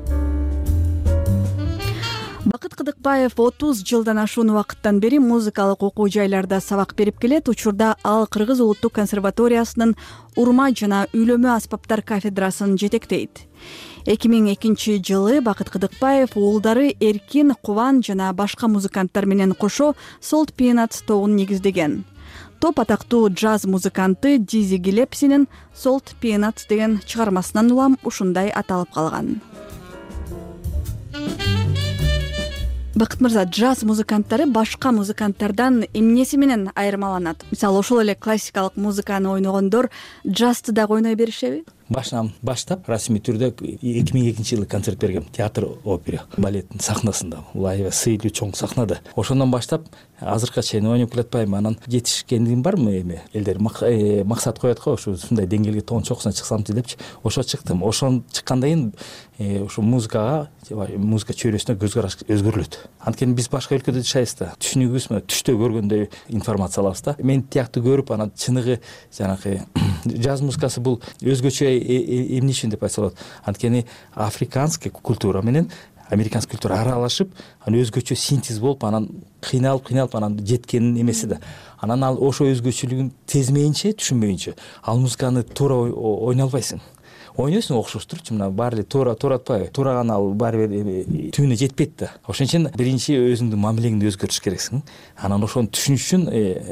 Бакыт Кыдыкбаев 30 жылдан ашуун убакыттан бери музыкалык окуу жайларда сабак берип келет. Учурда ал Кыргыз улуттук консерваториясынын урма жана үйлөмө аспаптар кафедрасын жетектейт. 2002-жылы Бакыт Кыдыкбаев уулдары Эркин, Кубан жана башка музыканттар менен кошо Salt Peanuts тобун негиздеген. Топ атактуу джаз музыканты Дизи Гилепсинин Salt Peanuts деген чыгармасынан улам ушундай аталып калган. Бакыт мырза, джаз музыканттары башка музыканттардан эмнеси менен айырмаланат? Мисалы, ошол эле классикалык музыканы ойногондор джазды дагы ойной беришеби? башынан баштап расмий түрдө 2002 жылы концерт бергем театр опера балеттин сахнасында. Бул аябай сыйлуу чоң сахнада. Ошондон баштап азыркыга чейин ойноп келатпайм. Анан жетишкендигим бармы эми? Элдер максат коет го, ушундай деңгээлге тоон чокусуна чыксамчы депчи. Ошо чыктым. Ошон чыккандан кийин ошо музыка чөйрөсүнө көз караш өзгөрүлөт. Анткени биз башка өлкөдө жашайбыз да. Түшүнүгүбүз түштө көргөндөй информация алабыз да. Мен тиякты көрүп, анан чыныгы жанакы жаз музыкасы бул өзгөчө эмне үчүн деп айтса болот. Анткени африканский культура менен американский культура аралашып, анан өзгөчө синтез болуп, анан кыйналып анан жеткенин эмеси да. Анан ал ошо өзгөчөлүгүн сезмейинче, түшүнбөйүнчө ал музыканы туура ойной албайсың. Ойнойсуң окшоштурчу, мына баары эле туура атпайбы? Туураган ал баары бир түбүнө жетпейт да. Ошон үчүн биринчи өзүңдүн мамилеңди өзгөртүш керексиң. Анан ошону түшүнүш үчүн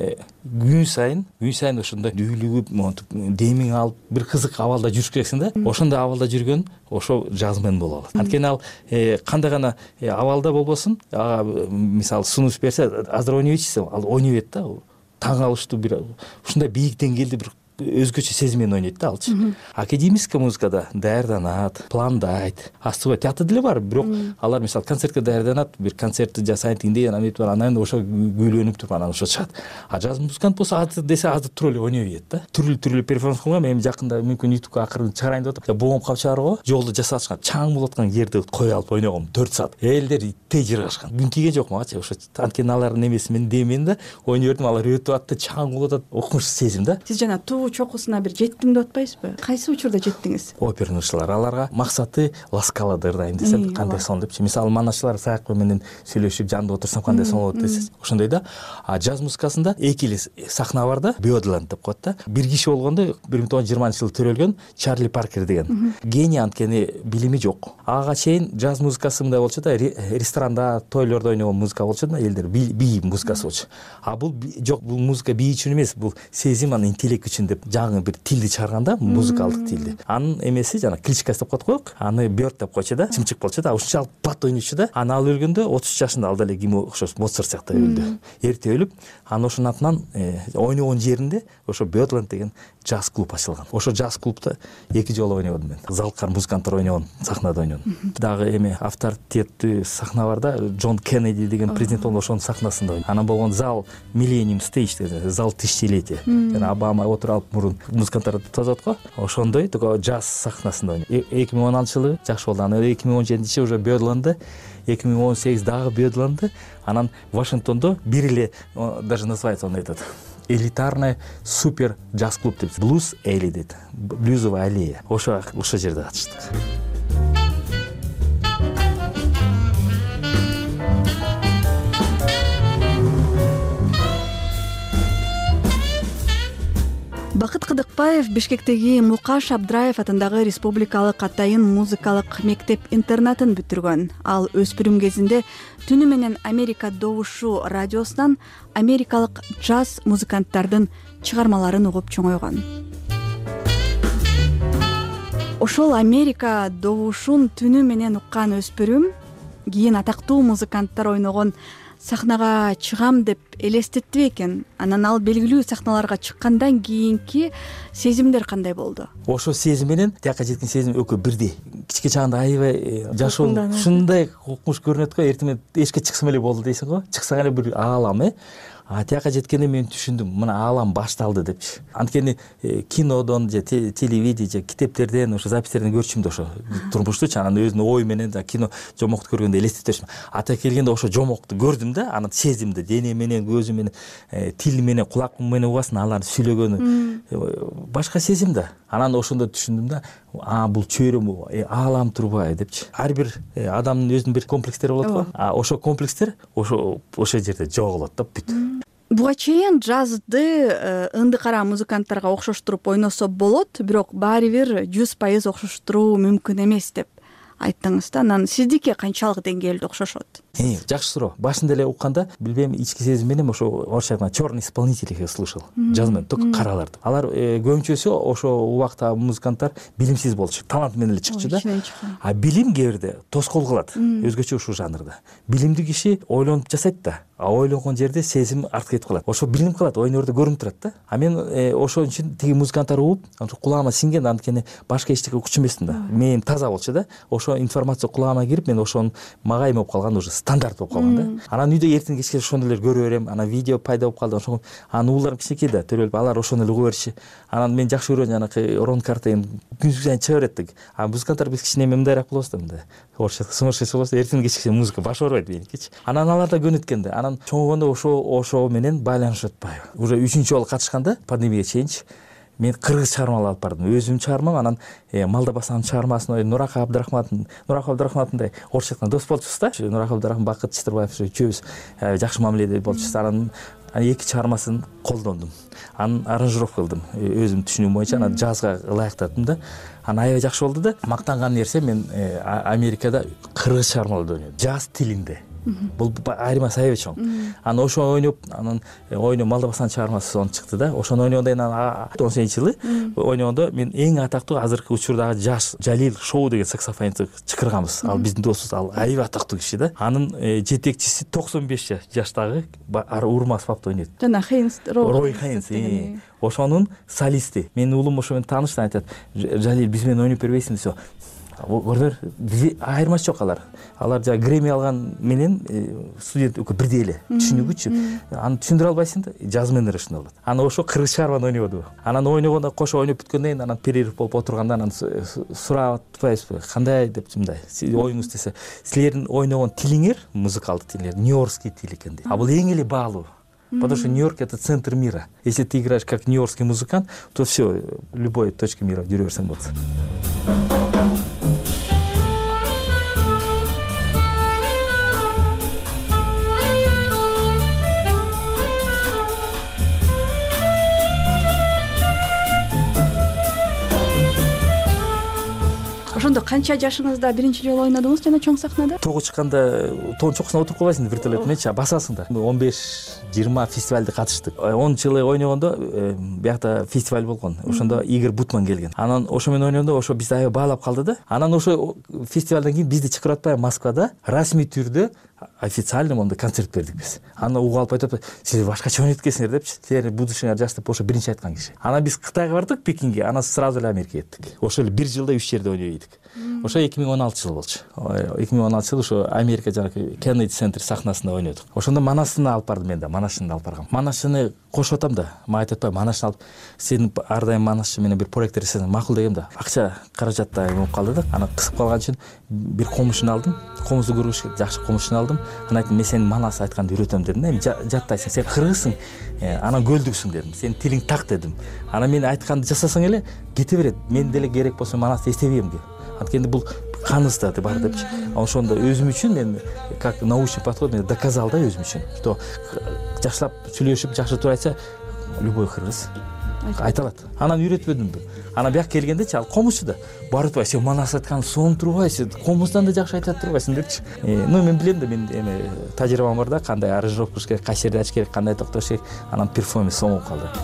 күн сайын ошондой дүүлүгүп, монтип демиң алып, бир кызык абалда жүрүш керексиң да. Ошондой абалда жүргөн ошо жазмен боло алат. Анткени ал кандай гана абалда болбосун, ага мисалы сунуш берсе, азыр ойнойбучу десем, ал ойнойбойт да. Таң калыштуу бир ушундай бийик деңгээлде бир өзгөчө сезим менен ойнойт да алчы. Академический музыкада даярданат, пландайт, астыбай театр деле бар, бирок алар мисалы концертке даярданат, бир концертти жасайын тигиндей, анан ошо күйлөнүп туруп анан ошо чыгат. А жаз музыкант болсо азыр десе азыр туруп эле ойной берет да. Түрлүү перформанс кылган, эми жакында мүмкүн YouTubeга акырын чыгарайын деп атам. Боом капчагы бар го, жолду жасашкан, чаң болуп аткан жерди кое алып ойногом 4 саат. Элдер иттей жыргашкан. Күн тийген жок мага, ошо анткени алардын эмеси менен демен да, ойной бердим, алар өтүп атты, чаң болуп атат, окумуш сезим да. Сиз жана чокусуна бир жеттим деп атпайсызбы? Кайсы учурда жеттиңиз? Опернучулар аларга максаты ласкалады ырдайм десе, кандай сон депчи. Мисалы манашчылар саак менен сүйлөшүп жанында отурсам кандай сон болот десиз. Ошондой да. А жаз музыкасында эки эле сахна бар да, Бёдланд деп коет да. Бир киши болгондо 1920-жылы төрөлгөн Чарли Паркер деген. Гений, анткени билими жок. Ага чейин жаз музыкасы мындай болчу да, ресторанда, тойлордо ойногон музыка болчу да, элдер бий музыкасы болчу. А бул жок, бул музыка бий үчүн эмес, бул сезим, анын интеллект үчүн деп жаңы бир тилди чыгарганда, музыкалдык тилди. Анын эмеси жана кличкасы деп коет го, аны Бёрд деп койчу да, чымчык болчу да, ушунчалык бат ойночу да. Аны ал өлгөндө 33 жашында ал деле ким окшош Моцарт сыяктуу өлдү. Эрте өлүп, анын ошонун атынан ойногон жеринде ошо Бёдланд деген жаз клуб ачылган. Ошо жаз клубда 2 жолу ойнодум мен. Залкар музыканттар ойногон, сахнада ойнодум. Дагы эми авторитеттүү сахна бар да, Джон Кеннеди деген президент ошонун сахнасында ойнойт. Анан болгон зал Millennium Stage деген зал тысячелетия. Жана Обама отуруп мурун музыканттар тозот го. Ошондой тога жаз сахнасында ойнойт. 2016-жылы жакшы болду. Анан 2017-жылы уже Бёдландда, 2018 дагы Бёдландда, анан Вашингтондо бир эле даже называется, он этот элитарный супер джаз клуб деп, Blues Alley дейт, блюзовая аллея. Ошо жерде ачыштык. Бакыт Кыдыкбаев Бишкектеги Мукаш Абдраев атындагы Республикалык Атайын музыкалык мектеп-интернатын бүтүргөн. Ал өспүрүм кезинде түнү менен Америка добушу радиосунан америкалык джаз музыканттардын чыгармаларын угуп чоңойгон. Ошол Америка добушун түнү менен уккан өспүрүм кийин атактуу музыканттар ойногон сахнага чыгам деп элестетти экен. Анан ал белгилүү сахналарга чыккандан кийинки сезимдер кандай болду? Ошо сезим менен тияка жеткен сезим экөө бирдей. Кичке чагында аябай жашоо ушундай укмуш көрүнөт го, эртең эшикке чыксам эле болду дейсиң го. Чыксаң эле бир аалам, тияка жеткенде мен түшүндүм, мына аалам башталды депчи. Анткени кинодон же телевидение же китептерден, ошо запистерден көрчүм да ошо турмуштучу, анан өзүнүн ою менен да кино жомокту көргөндө элестетишим. Ата келгенде ошо жомокту көрдүм да, анан сезимди, дене менен, көзү менен, тил менен, кулак менен угасын алардын сүйлөгөнү башка сезим да. Анан ошондо түшүндүм да, бул чөйрөм аалам турбайбы депчи. Ар бир адамдын өзүнүн бир комплекстери болот го. Ошо комплекстер ошо жерде жоголот да, бүт. Буга чейин джазды ынды-кара музыканттарга окшоштуруп ойносо болот, бирок баары бир 100% окшоштуруу мүмкүн эмес деп айттыңыз да. Анан сиздики канчалык деңгээлде окшошот? жакшы суроо. Башында эле укканда билбейм, ички сезим менен ошо орусча айтканда черный исполнитель слышал. Жазмын только караларды. Алар көбүнчөсү ошо убакта музыканттар билимсиз болчу, талант менен эле чыкчу да. А билим кээде тоскоол кылат, өзгөчө ушул жанрда. Билимдүү киши ойлонуп жасайт да, а ойлонгон жерде сезим артка кетип калат. Ошо билинип калат, ойнордо көрүнүп турат да. А мен ошон үчүн тиги музыканттар угуп, кулагыма сиңген, анткени башка эчтеке укчу эмесмин да. Мен таза болчу да. Ошо информация кулагыма кирип, мен ошонун мага эме болуп калган, уже стандарт болуп калган да. Анан үйдө эртең кечке ошондо эле көрө берем, анан видео пайда болуп калды. Ошо анын ууларым кичинекей да, төрөлүп, алар ошону эле угуп берчү. Анан мен жакшы көргөн жанакы Рон Картейн күнү сайын чыга берет. А музыканттар биз кичине мындайраак болобуз да, мындай. Орусча сумасшедший болобуз, эртең кечке музыка баш оорубайт меникичи. Анан алар да көнөткөн да. Анан чоңойгондо ошо менен байланышып атпайбы. Уже 3-чү жолу катышканда пандемияга чейинчи мен кыргыз чыгармалар алып бардым. Өзүм чыгармам, анан Малдабасанын чыгармасын, Нурак Абдрахматындай орусча айтканда дос болчубуз да. Нурак Абдрахман, Бакыт Чытырбаев үчөөбүз жакшы мамиледе болчубуз. Анан 2 чыгармасын колдондум. Анан аранжировка кылдым. Өзүм түшүнүгүм боюнча анан жазга ылайыктаттым да. Анан аябай жакшы болду да. Мактанган нерсе, мен Америкада кыргыз чыгармаларды ойнойм. Жаз тилинде. Бул айырмасы аябай чоң. Анан ошо ойноп, анан Малдабасан чыгармасы сон чыкты да. Ошону ойногондо анан 18-жылы ойногондо мен эң атактуу азыркы учурдагы жаш Жалил Шоу деген саксофонистти чакырганбыз. Ал биздин досубуз, ал аябай атактуу киши да. Анын жетекчиси 95 жаштагы урма аспапта ойнойт. Жана Хейнс, Рой Хейнс. Ошонун солисти. Менин уулум ошо менен таанышты, айтат: "Жалил, биз менен ойноп бербейсиңби?" Десе, көрдөр, айырмасы жок алар. Алар жа Грэмми алган менен студент экөө бирдей эле. Түшүнүгүчү. Аны түшүндүрө албайсың да, жазмын ырышын алат. Аны ошо кыргыз чыгарманы ойнободу. Анан ойногондо кошо ойноп бүткөндөн кийин анан перерыв болуп отурганда анан сурап атпайсызбы, кандай деп мындай оюңуз десе, силердин ойногон тилиңер, музыкалдык тилиңер нью-йоркский тил экен дейт. А бул эң эле баалуу. Потому что Нью-Йорк — это центр мира. Если ты играешь как нью-йоркский музыкант, то все, любой точке мира жүрө берсең болот. Ошондо канча жашыңызда биринчи жолу ойнодуңуз жана чоң сахнада? Тоого чыкканда тоонун чокусуна отуруп калбайсың, вертолет мененчи басасың да. 15-20 фестивалде катыштык. 10 жылы ойногондо биякта фестиваль болгон. Ошондо Игорь Бутман келген. Анан ошо менен ойногондо ошо бизди аябай баалап калды да. Анан ошо фестивалдан кийин бизди чакырып атпай Москвада расмий түрдө официально монда концерт бердик биз. Аны угуп алып айтып, силер башкача ойнойт экенсиңер депчи. Силер будущиңар жаш деп ошо биринчи айткан киши. Анан биз Кытайга бардык, Пекинге, анан сразу эле Америкага кеттик. Ошо эле 1 жылда 3 жерде ойной элдик. Ошо 2016 жыл болчу. 2016 жыл ошо Америка жанагы Кеннеди центр сахнасында ойнодук. Ошондо Манашыны алып бардым мен да, Манашыны алып баргам. Манашыны кошуп атам да. Мага айтып атпайбы, Манашыны алып, сен ар дайым Манашы менен бир проект жасасаң макул дегем да. Акча каражатта болуп калды да. Анан кысып калган үчүн бир комушун алдым. Комузду көргүчкө жакшы комушун алдым. Анан айттым, мен сени Манас айтканды үйрөтөм дедим. Эми жаттайсың, сен кыргызсың, анан көлдүксүң дедим. Сен тилиң так дедим. Анан мен айтканды жасасаң эле кете берет. Мен деле керек болсо Манасты эстебейм ди. Анткени бул каныбызда бар депчи. Ошондо өзүм үчүн мен как научный подход мен доказал да өзүм үчүн. Что жакшылап сүйлөшүп, жакшы туура айтса, любой кыргыз айта алат. Анан үйрөтпөдүмбү. Анан бияк келгендечи ал комузчу да. Барып сен Манас айткан сонун турбайсың, комуздан да жакшы айтат турбайсың депчи. Мен билем да, мен эми тажрыйбам бар да, кандай аранжировка кылыш керек, кайсы жерде ачыш керек, кандай токтош керек. Анан перформанс соң болуп калды.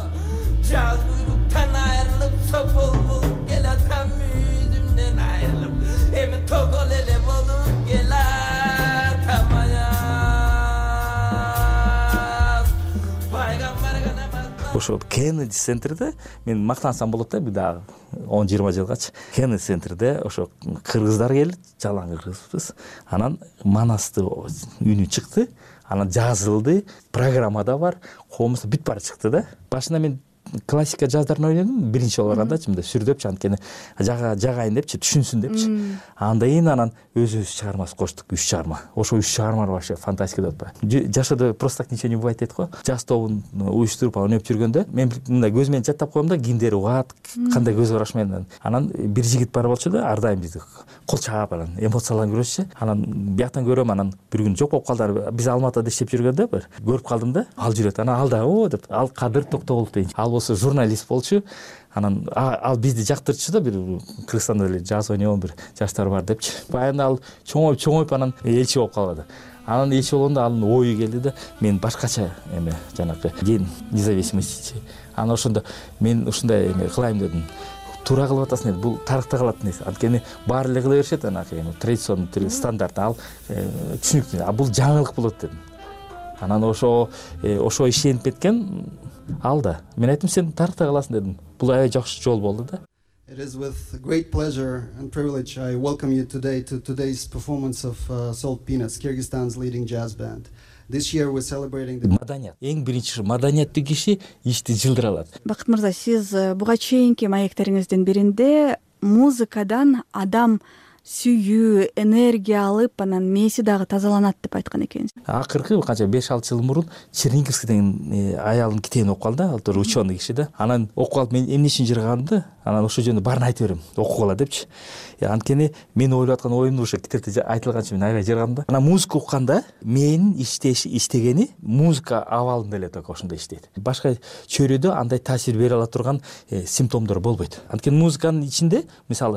Ошо Кеннеди центрде мен мактансам болот да, бир дагы 10-20 жылгачы. Кеннеди центрде ошо кыргыздар келди, жалаң кыргызбыз. Анан Манасты үнү чыкты, анан жазылды, программада бар, комуз бүт баары чыкты да. Башында мен классика жаздарын ойнодум, биринчи жолу барганда мындай сүрдөпчү, анткени жагайын депчи, түшүнсүн депчи. Андан кийин анан өзүбүз чыгармасы коштук, 3 чыгарма. Ошо 3 чыгарма вообще фантастика деп атпайбы. Жашоодо просто так ничего не бывает дейт го. Жас тобун уюштуруп ойноп жүргөндө мен мындай көз менен жаттап коем да, кимдер угат, кандай көз караш менен. Анан бир жигит бар болчу да, ар дайым бизди кол чаап анан эмоцияланып көрөчү. Анан бияктан көрөм, анан бир күн жок болуп калды. Биз Алматыда иштеп жүргөндө бир көрүп калдым да, ал жүрөт. Анан ал да о деп, ал Кадыр Токтогулов дейт. Ал болсо журналист болчу. Анан ал бизди жактырчу да, бир Кыргызстанда эле жаз ойногон бир жаштар бар депчи. Баягы ал чоңоюп анан элчи болуп калды. анан ич болгондо анын ою келди да мен башкача эме жанагы день независимости анан ошондо мен ушундай эме кылайм дедим. Туура кылып атасың деди. Бул тарыхта калат нерсе. Анткени баары эле кыла беришет анакы традиционный стандарт ал түшүнүктүү. А бул жаңылык болот дедим. Анан ошо ишенип кеткен ал да. Мен айттым сен тарыхта каласың дедим. Бул аябай жакшы жол болду да. It is with great pleasure and privilege I welcome you today to today's performance of Salt Peanuts, Kyrgyzstan's leading jazz band. This year we're celebrating the маданият. Эң биринчи маданияттуу киши ишти жылдыра алат. Бакыт мырза, сиз буга чейинки маектериңиздин биринде музыкадан адам сүйүү, энергия алып, анан мээси дагы тазаланат деп айткан экенсиз. Акыркы канча 5-6 жыл мурун Черниговский деген аялдын китебин окуп калды, ал тууралуу ученый киши да. Анан окуп калып мен эмне үчүн жырганымды, анан ошол жөнүндө баарын айтып берем, окугула депчи. Анткени мен ойлоп аткан оюмду ошо китепте айтылганча мен аябай жыргандым да. Анан музыка укканда менин иштегени музыка абалында эле только ошондой иштейт. Башка чөйрөдө андай таасир бере ала турган симптомдор болбойт. Анткени музыканын ичинде мисалы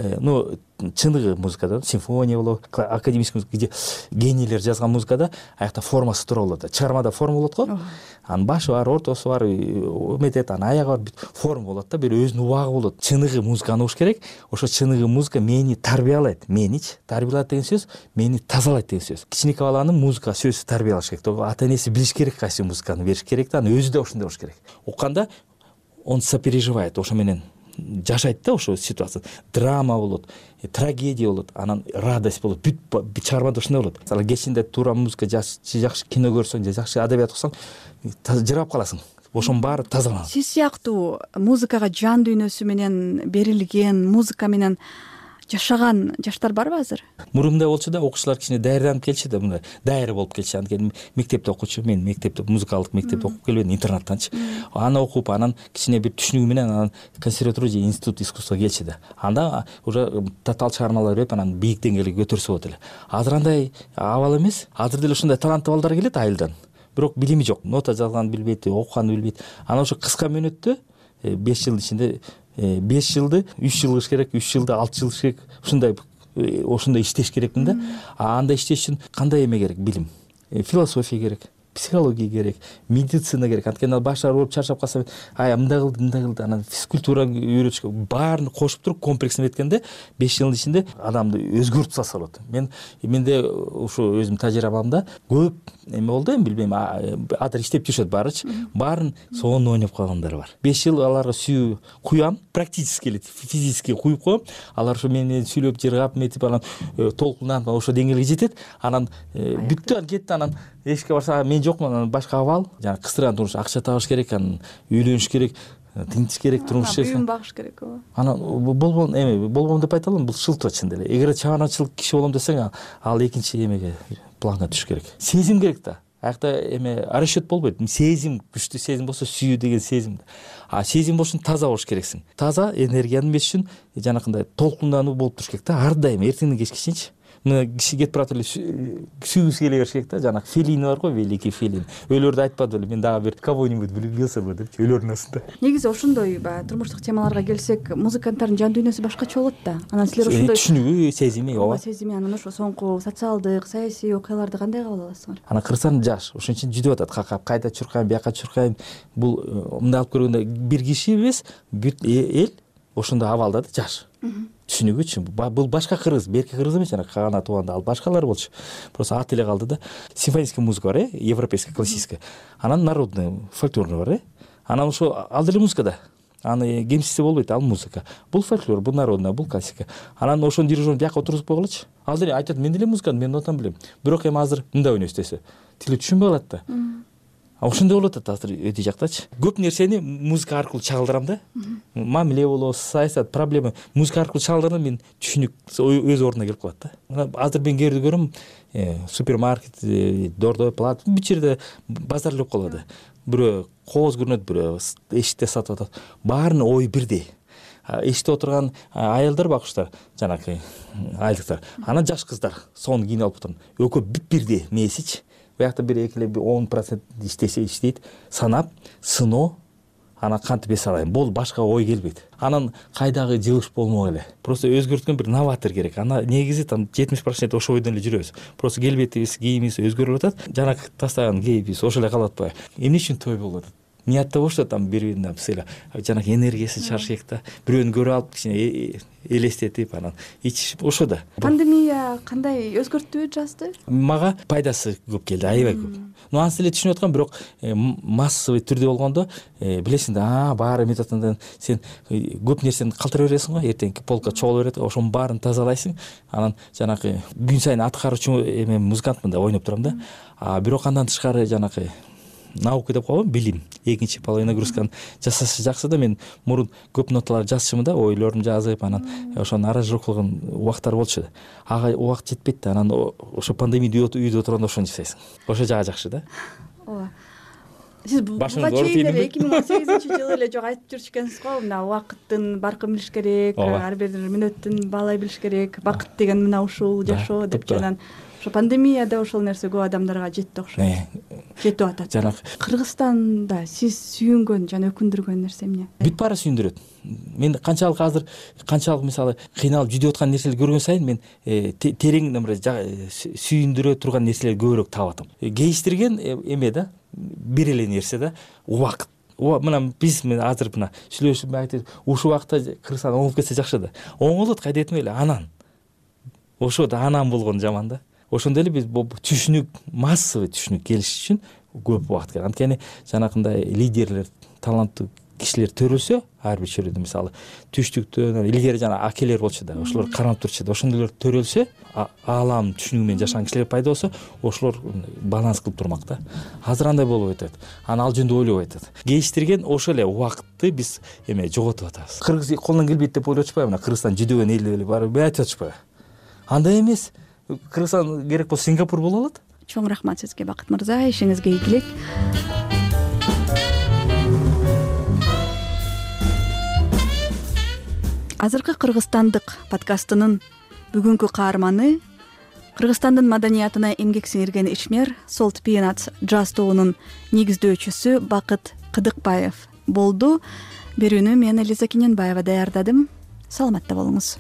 чыныгы музыкада симфония болобу, академический музыка, где генийлер жазган музыкада аякта формасы туура болот. Чыгармада форма болот го. Анын башы бар, ортосу бар, эметет, анын аягы бар, форма болот да, бир өзүнүн убагы болот. Чыныгы музыканы угуш керек. Ошо чыныгы музыка мени тарбиялайт. Меничи тарбиялайт деген сөз, мени тазалайт деген сөз. Кичинекей баланын музыка сөзсүз тарбиялаш керек. Ата энеси билиш керек, кайсы музыканы бериш керек да, анан өзү да ошондой болуш керек. Укканда он сопереживает, ошо менен жашайт да ошо ситуация. Драма болот, трагедия болот, анан радость болот. Бүт чыгармада ушундай болот. Мисалы кечинде туура музыка жакшы кино көрсөң, жакшы адабият окусаң, жырап каласың. Ошонун баары тазаланат. Сиз сыяктуу музыкага жан дүйнөсү менен берилген, музыка менен жашаган жаштар барбы азыр? Мурунда болчу да, окуучулар кичине даярданып келчү да, мындай дайыр болуп келчү. Анткени мектепте окуучу, мен мектепте музыкалык мектепте окуп келбедим, интернаттанчы. Аны окуп, анан кичине бир түшүнүгү менен анан консерватория же институт искусства келчү да. Анда уже татаал чыгармалар берип, анан бийик деңгээлге көтөрсө болот эле. Азыр андай абал эмес. Азыр деле ушундай таланттуу балдар келет айылдан. Бирок билими жок, нота жазганды билбейт, окуганды билбейт. Анан ошо кыска мөөнөттө 5 жыл ичинде 5 жылды 3 жыл кылыш керек, 3 жылды 6 жыл керек. Ушундай иштеш керекмин да. Андай иштеш үчүн кандай эме керек? Билим. Философия керек, психология керек, медицина керек. Анткени ал баштары ооруп чарчап калса, мындай кылды, анан физкультураны үйрөтүш керек. Баарын кошуп туруп комплексно эткенде 5 жылдын ичинде адамды өзгөртүп салса болот. Менде ушу өзүм тажрыйбамда көп эме болду, эми билбейм, азыр иштеп жүрүшөт баарычы. Баарын сонун ойноп калгандар бар. 5 жыл аларга сүйүү куям, практически эле физически куюп коем. Алар ошо менен сүйлөп, жыргап, метип, анан толкунданып ошо деңгээлге жетет. Анан бүттү, кетти, анан эшикке барса мен жокмун, анан башка абал, жана кыстырган турмуш, акча табыш керек, анан үйлөнүш керек, тынчыш керек, турмуш үйүн багыш керек ооба. Анан болбом деп айта алам, бул шылтоо чын эле. Эгер чыгармачылык киши болом десең, ал экинчи эмеге планга түшүш керек. Сезим керек да. Аякта эме расчет болбойт. Сезим, күчтүү сезим болсо сүйүү деген сезим. А сезим болушун таза болуш керексиң. Таза энергияны бериш үчүн жанакындай толкундануу болуп туруш керек да. Ар дайым эртеңден кечке чейинчи. Мына киши кетип барат эле сүйгүсү келе бериш керек да. Жанагы Феллини бар го, великий Феллини. Өлөрдү айтпады эле, мен дагы бир кого-нибудь влюбился бы депчи, өлөрдүн астында. Негизи ошондой турмуштук темаларга келсек, музыканттардын жан дүйнөсү башкача болот да. Анан силер ошондой түшүнүгү, сезими, ооба. Сезими, анан ошо соңку социалдык, саясий окуяларды кандай кабыл аласыңар? Анан Кыргызстан жаш, ошон үчүн жүдөп атат. Какап, кайда чуркайм, бияка чуркайм. Бул мындай алып көргөндө бир киши эмес, бүт эл ошондой абалда да, жаш. Түшүнүгү үчүн бул башка кыргыз, берки кыргыз эмес, жана кагана тууганда ал башкалар болчу. Просто аты эле калды да. Симфонический музыка бар, европейская, классическая. Анан народный, фольклорный бар. Анан ошо ал деле музыка да. Аны кемситсе болбойт, ал музыка. Бул фольклор, бул народный, бул классика. Анан ошонун дирижерин бияка отургузуп койгулачы. Ал деле айтат, мен деле музыканы, мен нотаны билем. Бирок эми азыр мындай ойнойсуз десе, тили түшүнбөй калат да. Ошондой болуп атат азыр өтө жактачы. Көп нерсени музыка аркылуу чагылдырам да. Мамиле болобу, саясат, проблема музыка аркылуу чагылдырам, мен түшүнүк өз ордуна келип калат да. Азыр мен кээде көрөм, супермаркет, дордой плат, бүт жерде базар эле болуп калат. Бирөө кооз көрүнөт, бирөө эшикте сатып атат. Баарынын ою бирдей. Эшикте отурган аялдар, бакуштар, жанакы айылдыктар. Анан жаш кыздар, сонун кийинип алып отурган. Экөө бүт бирдей мээсичи. Буякта бир 2-10% иштесе иштейт, санап, сыноо, анан кантип эс алайын, болду, башка ой келбейт. Анан кайдагы жылыш болмок эле. Просто өзгөрткөн бир новатор керек. Ана негизи там 70% ошо ойдон эле жүрөбүз. Просто келбетибиз, кийимибиз өзгөрүп атат. Жанагы тастаган кейипибиз ошо эле калып атпайбы? Эмне үчүн той болуп атат? Ниятта болчу там бири-бирине эле жанагы энергиясын чаршайык да, бирөөнү көрүп алып кичине элестетип анан ичишип ошо да. Пандемия кандай өзгөрттүбү жазды? Мага пайдасы көп келди, аябай көп. Анысы эле түшүнүп аткам, бирок массовый түрдө болгондо билесиң да, баары методунан сен көп нерсени калтыра бересиң го, эртеңки полка чогула берет, ошонун баарын тазалайсың. Анан жанагы күн сайын аткаруучу музыкантмын да, ойноп турам да. Бирок андан тышкары жанагы наука деп коебу, билим. Экинчи половой нагрузканы жасаса жакшы да, мен мурун көп ноталар жазчумун да, ойлорумду жазып, анан ошону аранжировка кылган убактар болчу. Ага убакыт жетпейт да, анан ошо пандемия үйдө отурганда ошону жасайсың. Ошо жагы жакшы да. Ооба. Сиз буга чейин эле 2018-жылы эле жок айтып жүрчү экенсиз го, мына убакыттын баркын билиш керек, ар бир мүнөттүн баалай билиш керек, бакыт деген мына ушул жашоо деп. Жанан ошо пандемияда ошол нерсе көп адамдарга жетти окшойт. Жетип атат. Жанагы Кыргызстанда сиз сүйүнгөн жана өкүндүргөн нерсе эмне? Бүт баары сүйүндүрөт. Мен канчалык азыр, канчалык мисалы кыйналып жүдүп аткан нерселерди көргөн сайын мен терең сүйүндүрө турган нерселерди көбүрөөк таап атам. Кейиштирген эме да, бир эле нерсе да, убакыт. Мына биз азыр мына сүйлөшүп айтып, ушул убакытта Кыргызстан оңолуп кетсе жакшы да. Оңолот кайда этмей эле анан. Ошо да анан болгон жаман да. Ошондой эле биз түшүнүк, массовый түшүнүк келиш үчүн көп убакыт керек. Анткени жанакындай лидерлер, таланттуу кишилер төрөлсө, ар бир чөйрөдө мисалы түштүктөн илгери жана акелер болчу да, ошолор каранып турчу да, ошондойлор төрөлсө, аалам түшүнүгү менен жашаган кишилер пайда болсо, ошолор баланс кылып турмак да. Азыр андай болуп атат. Аны ал жөнүндө ойлоп атат. Кейиштирген ошол эле убакытты биз жоготуп атабыз. Кыргыз колунан келбейт деп ойлоп атпайбы? Мына Кыргызстан жүдөгөн эл деп барып айтып атышпайбы? Андай эмес. Кыргызстан керек болсо Сингапур боло алат. Чоң рахмат сизге, Бакыт мырза, ишиңизге ийгилик. Азыркы Кыргызстандык подкастынын бүгүнкү каарманы Кыргызстандын маданиятына эмгек сиңирген ишмер, Salt Peanuts джаз тобунун негиздөөчүсү Бакыт Кыдыкбаев болду. Берүүнү мен Элиза Кененбаева даярдадым. Саламатта болуңуз.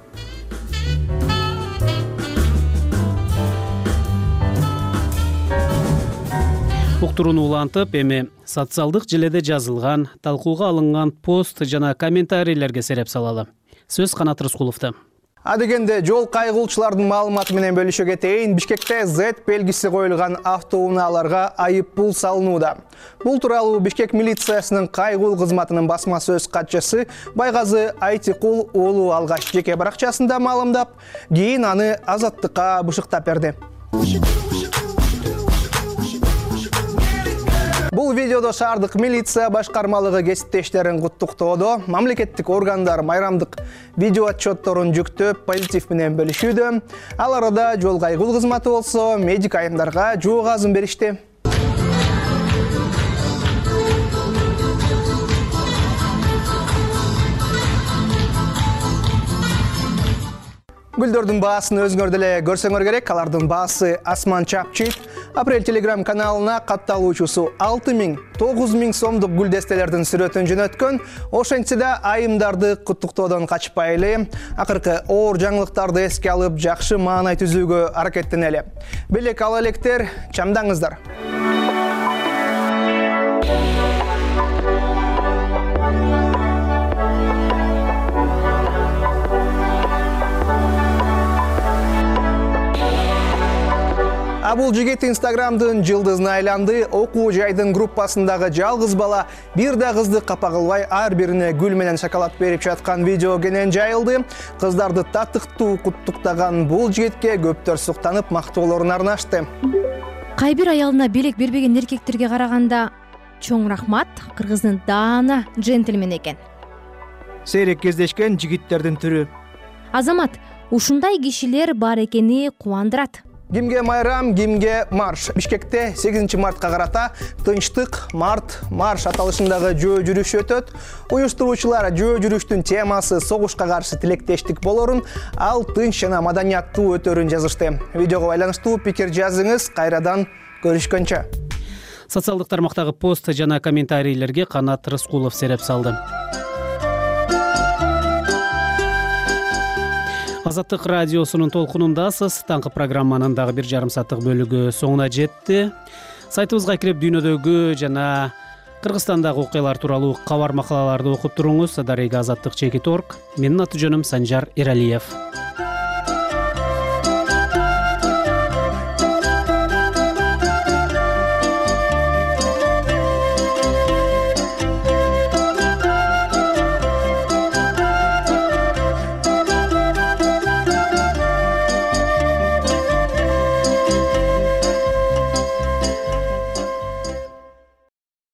Уктурууну улантып, эми социалдык желеде жазылган, талкууга алынган пост жана комментарийлерге сереп салалы. Сөз Канат Рыскуловдо. Адегенде жол кайгылуучулардын маалыматы менен бөлүшө кетейин. Бишкекте Z белгиси коюлган автоунааларга айып пул салынууда. Бул тууралуу Бишкек милициясынын кайгыл кызматынын басма сөз катчысы Байгазы Айтикул уулу алгач жеке баракчасында маалымдап, кийин аны Азаттыкка бышыктап берди. Бул видеодо шаардык милиция башкармалыгы кесиптештерин куттуктоодо, мамлекеттик органдар майрамдык видео отчетторун жүктөп, позитив менен бөлүшүүдө. Ал арада жол кайгыл кызматы болсо медик айымдарга жоо газын беришти. Гүлдөрдүн баасын өзүңөр деле көрсөңөр керек. Алардын баасы асман чапчыйт. Апрель телеграм каналына катталуучусу 6000-9000 сомдук гүлдестелердин сүрөтүн жөнөткөн. Ошентсе да айымдарды куттуктоодон качпайлы. Акыркы оор жаңылыктарды эске алып, жакшы маанай түзүүгө аракеттенели. Белек ала электер, чамдаңыздар. Бул жигит Инстаграмдын жылдызына айланды. Окуу жайдын группасындагы жалгыз бала бир да кызды капа кылбай ар бирине гүл менен шоколад берип жаткан видео кенен жайылды. Кыздарды татыктуу куттуктаган бул жигитке көптөр суктанып мактоолорун арнашты. Кай бир аялына белек бербеген эркектерге караганда чоң рахмат, кыргыздын даана джентльмен экен. Сейрек кездешкен жигиттердин түрү. Азамат, ушундай кишилер бар экени кубандырат. Кимге майрам, кимге марш. Бишкекте 8 мартка карата тынчтык марш аталышындагы жөө жүрүш өтөт. Уюштуруучулар жөө жүрүштүн темасы согушка каршы тилектештик болорун, ал тынч жана маданияттуу өтөрүн жазышты. Видеого байланыштуу пикир жазыңыз, кайрадан көрүшкөнчө. Социалдык тармактагы пост жана комментарийлерге Канат Рыскулов сереп салды. Азаттык радиосунун толкунундасыз. Таңкы программанын дагы 1,5 сааттык бөлүгү соңуна жетти. Сайтыбызга кирип дүйнөдөгү жана Кыргызстандагы окуялар тууралуу кабар макалаларды окуп туруңуз. Дарега Азаттык чекит.org. Менин аты жөнүм Санжар Эралиев.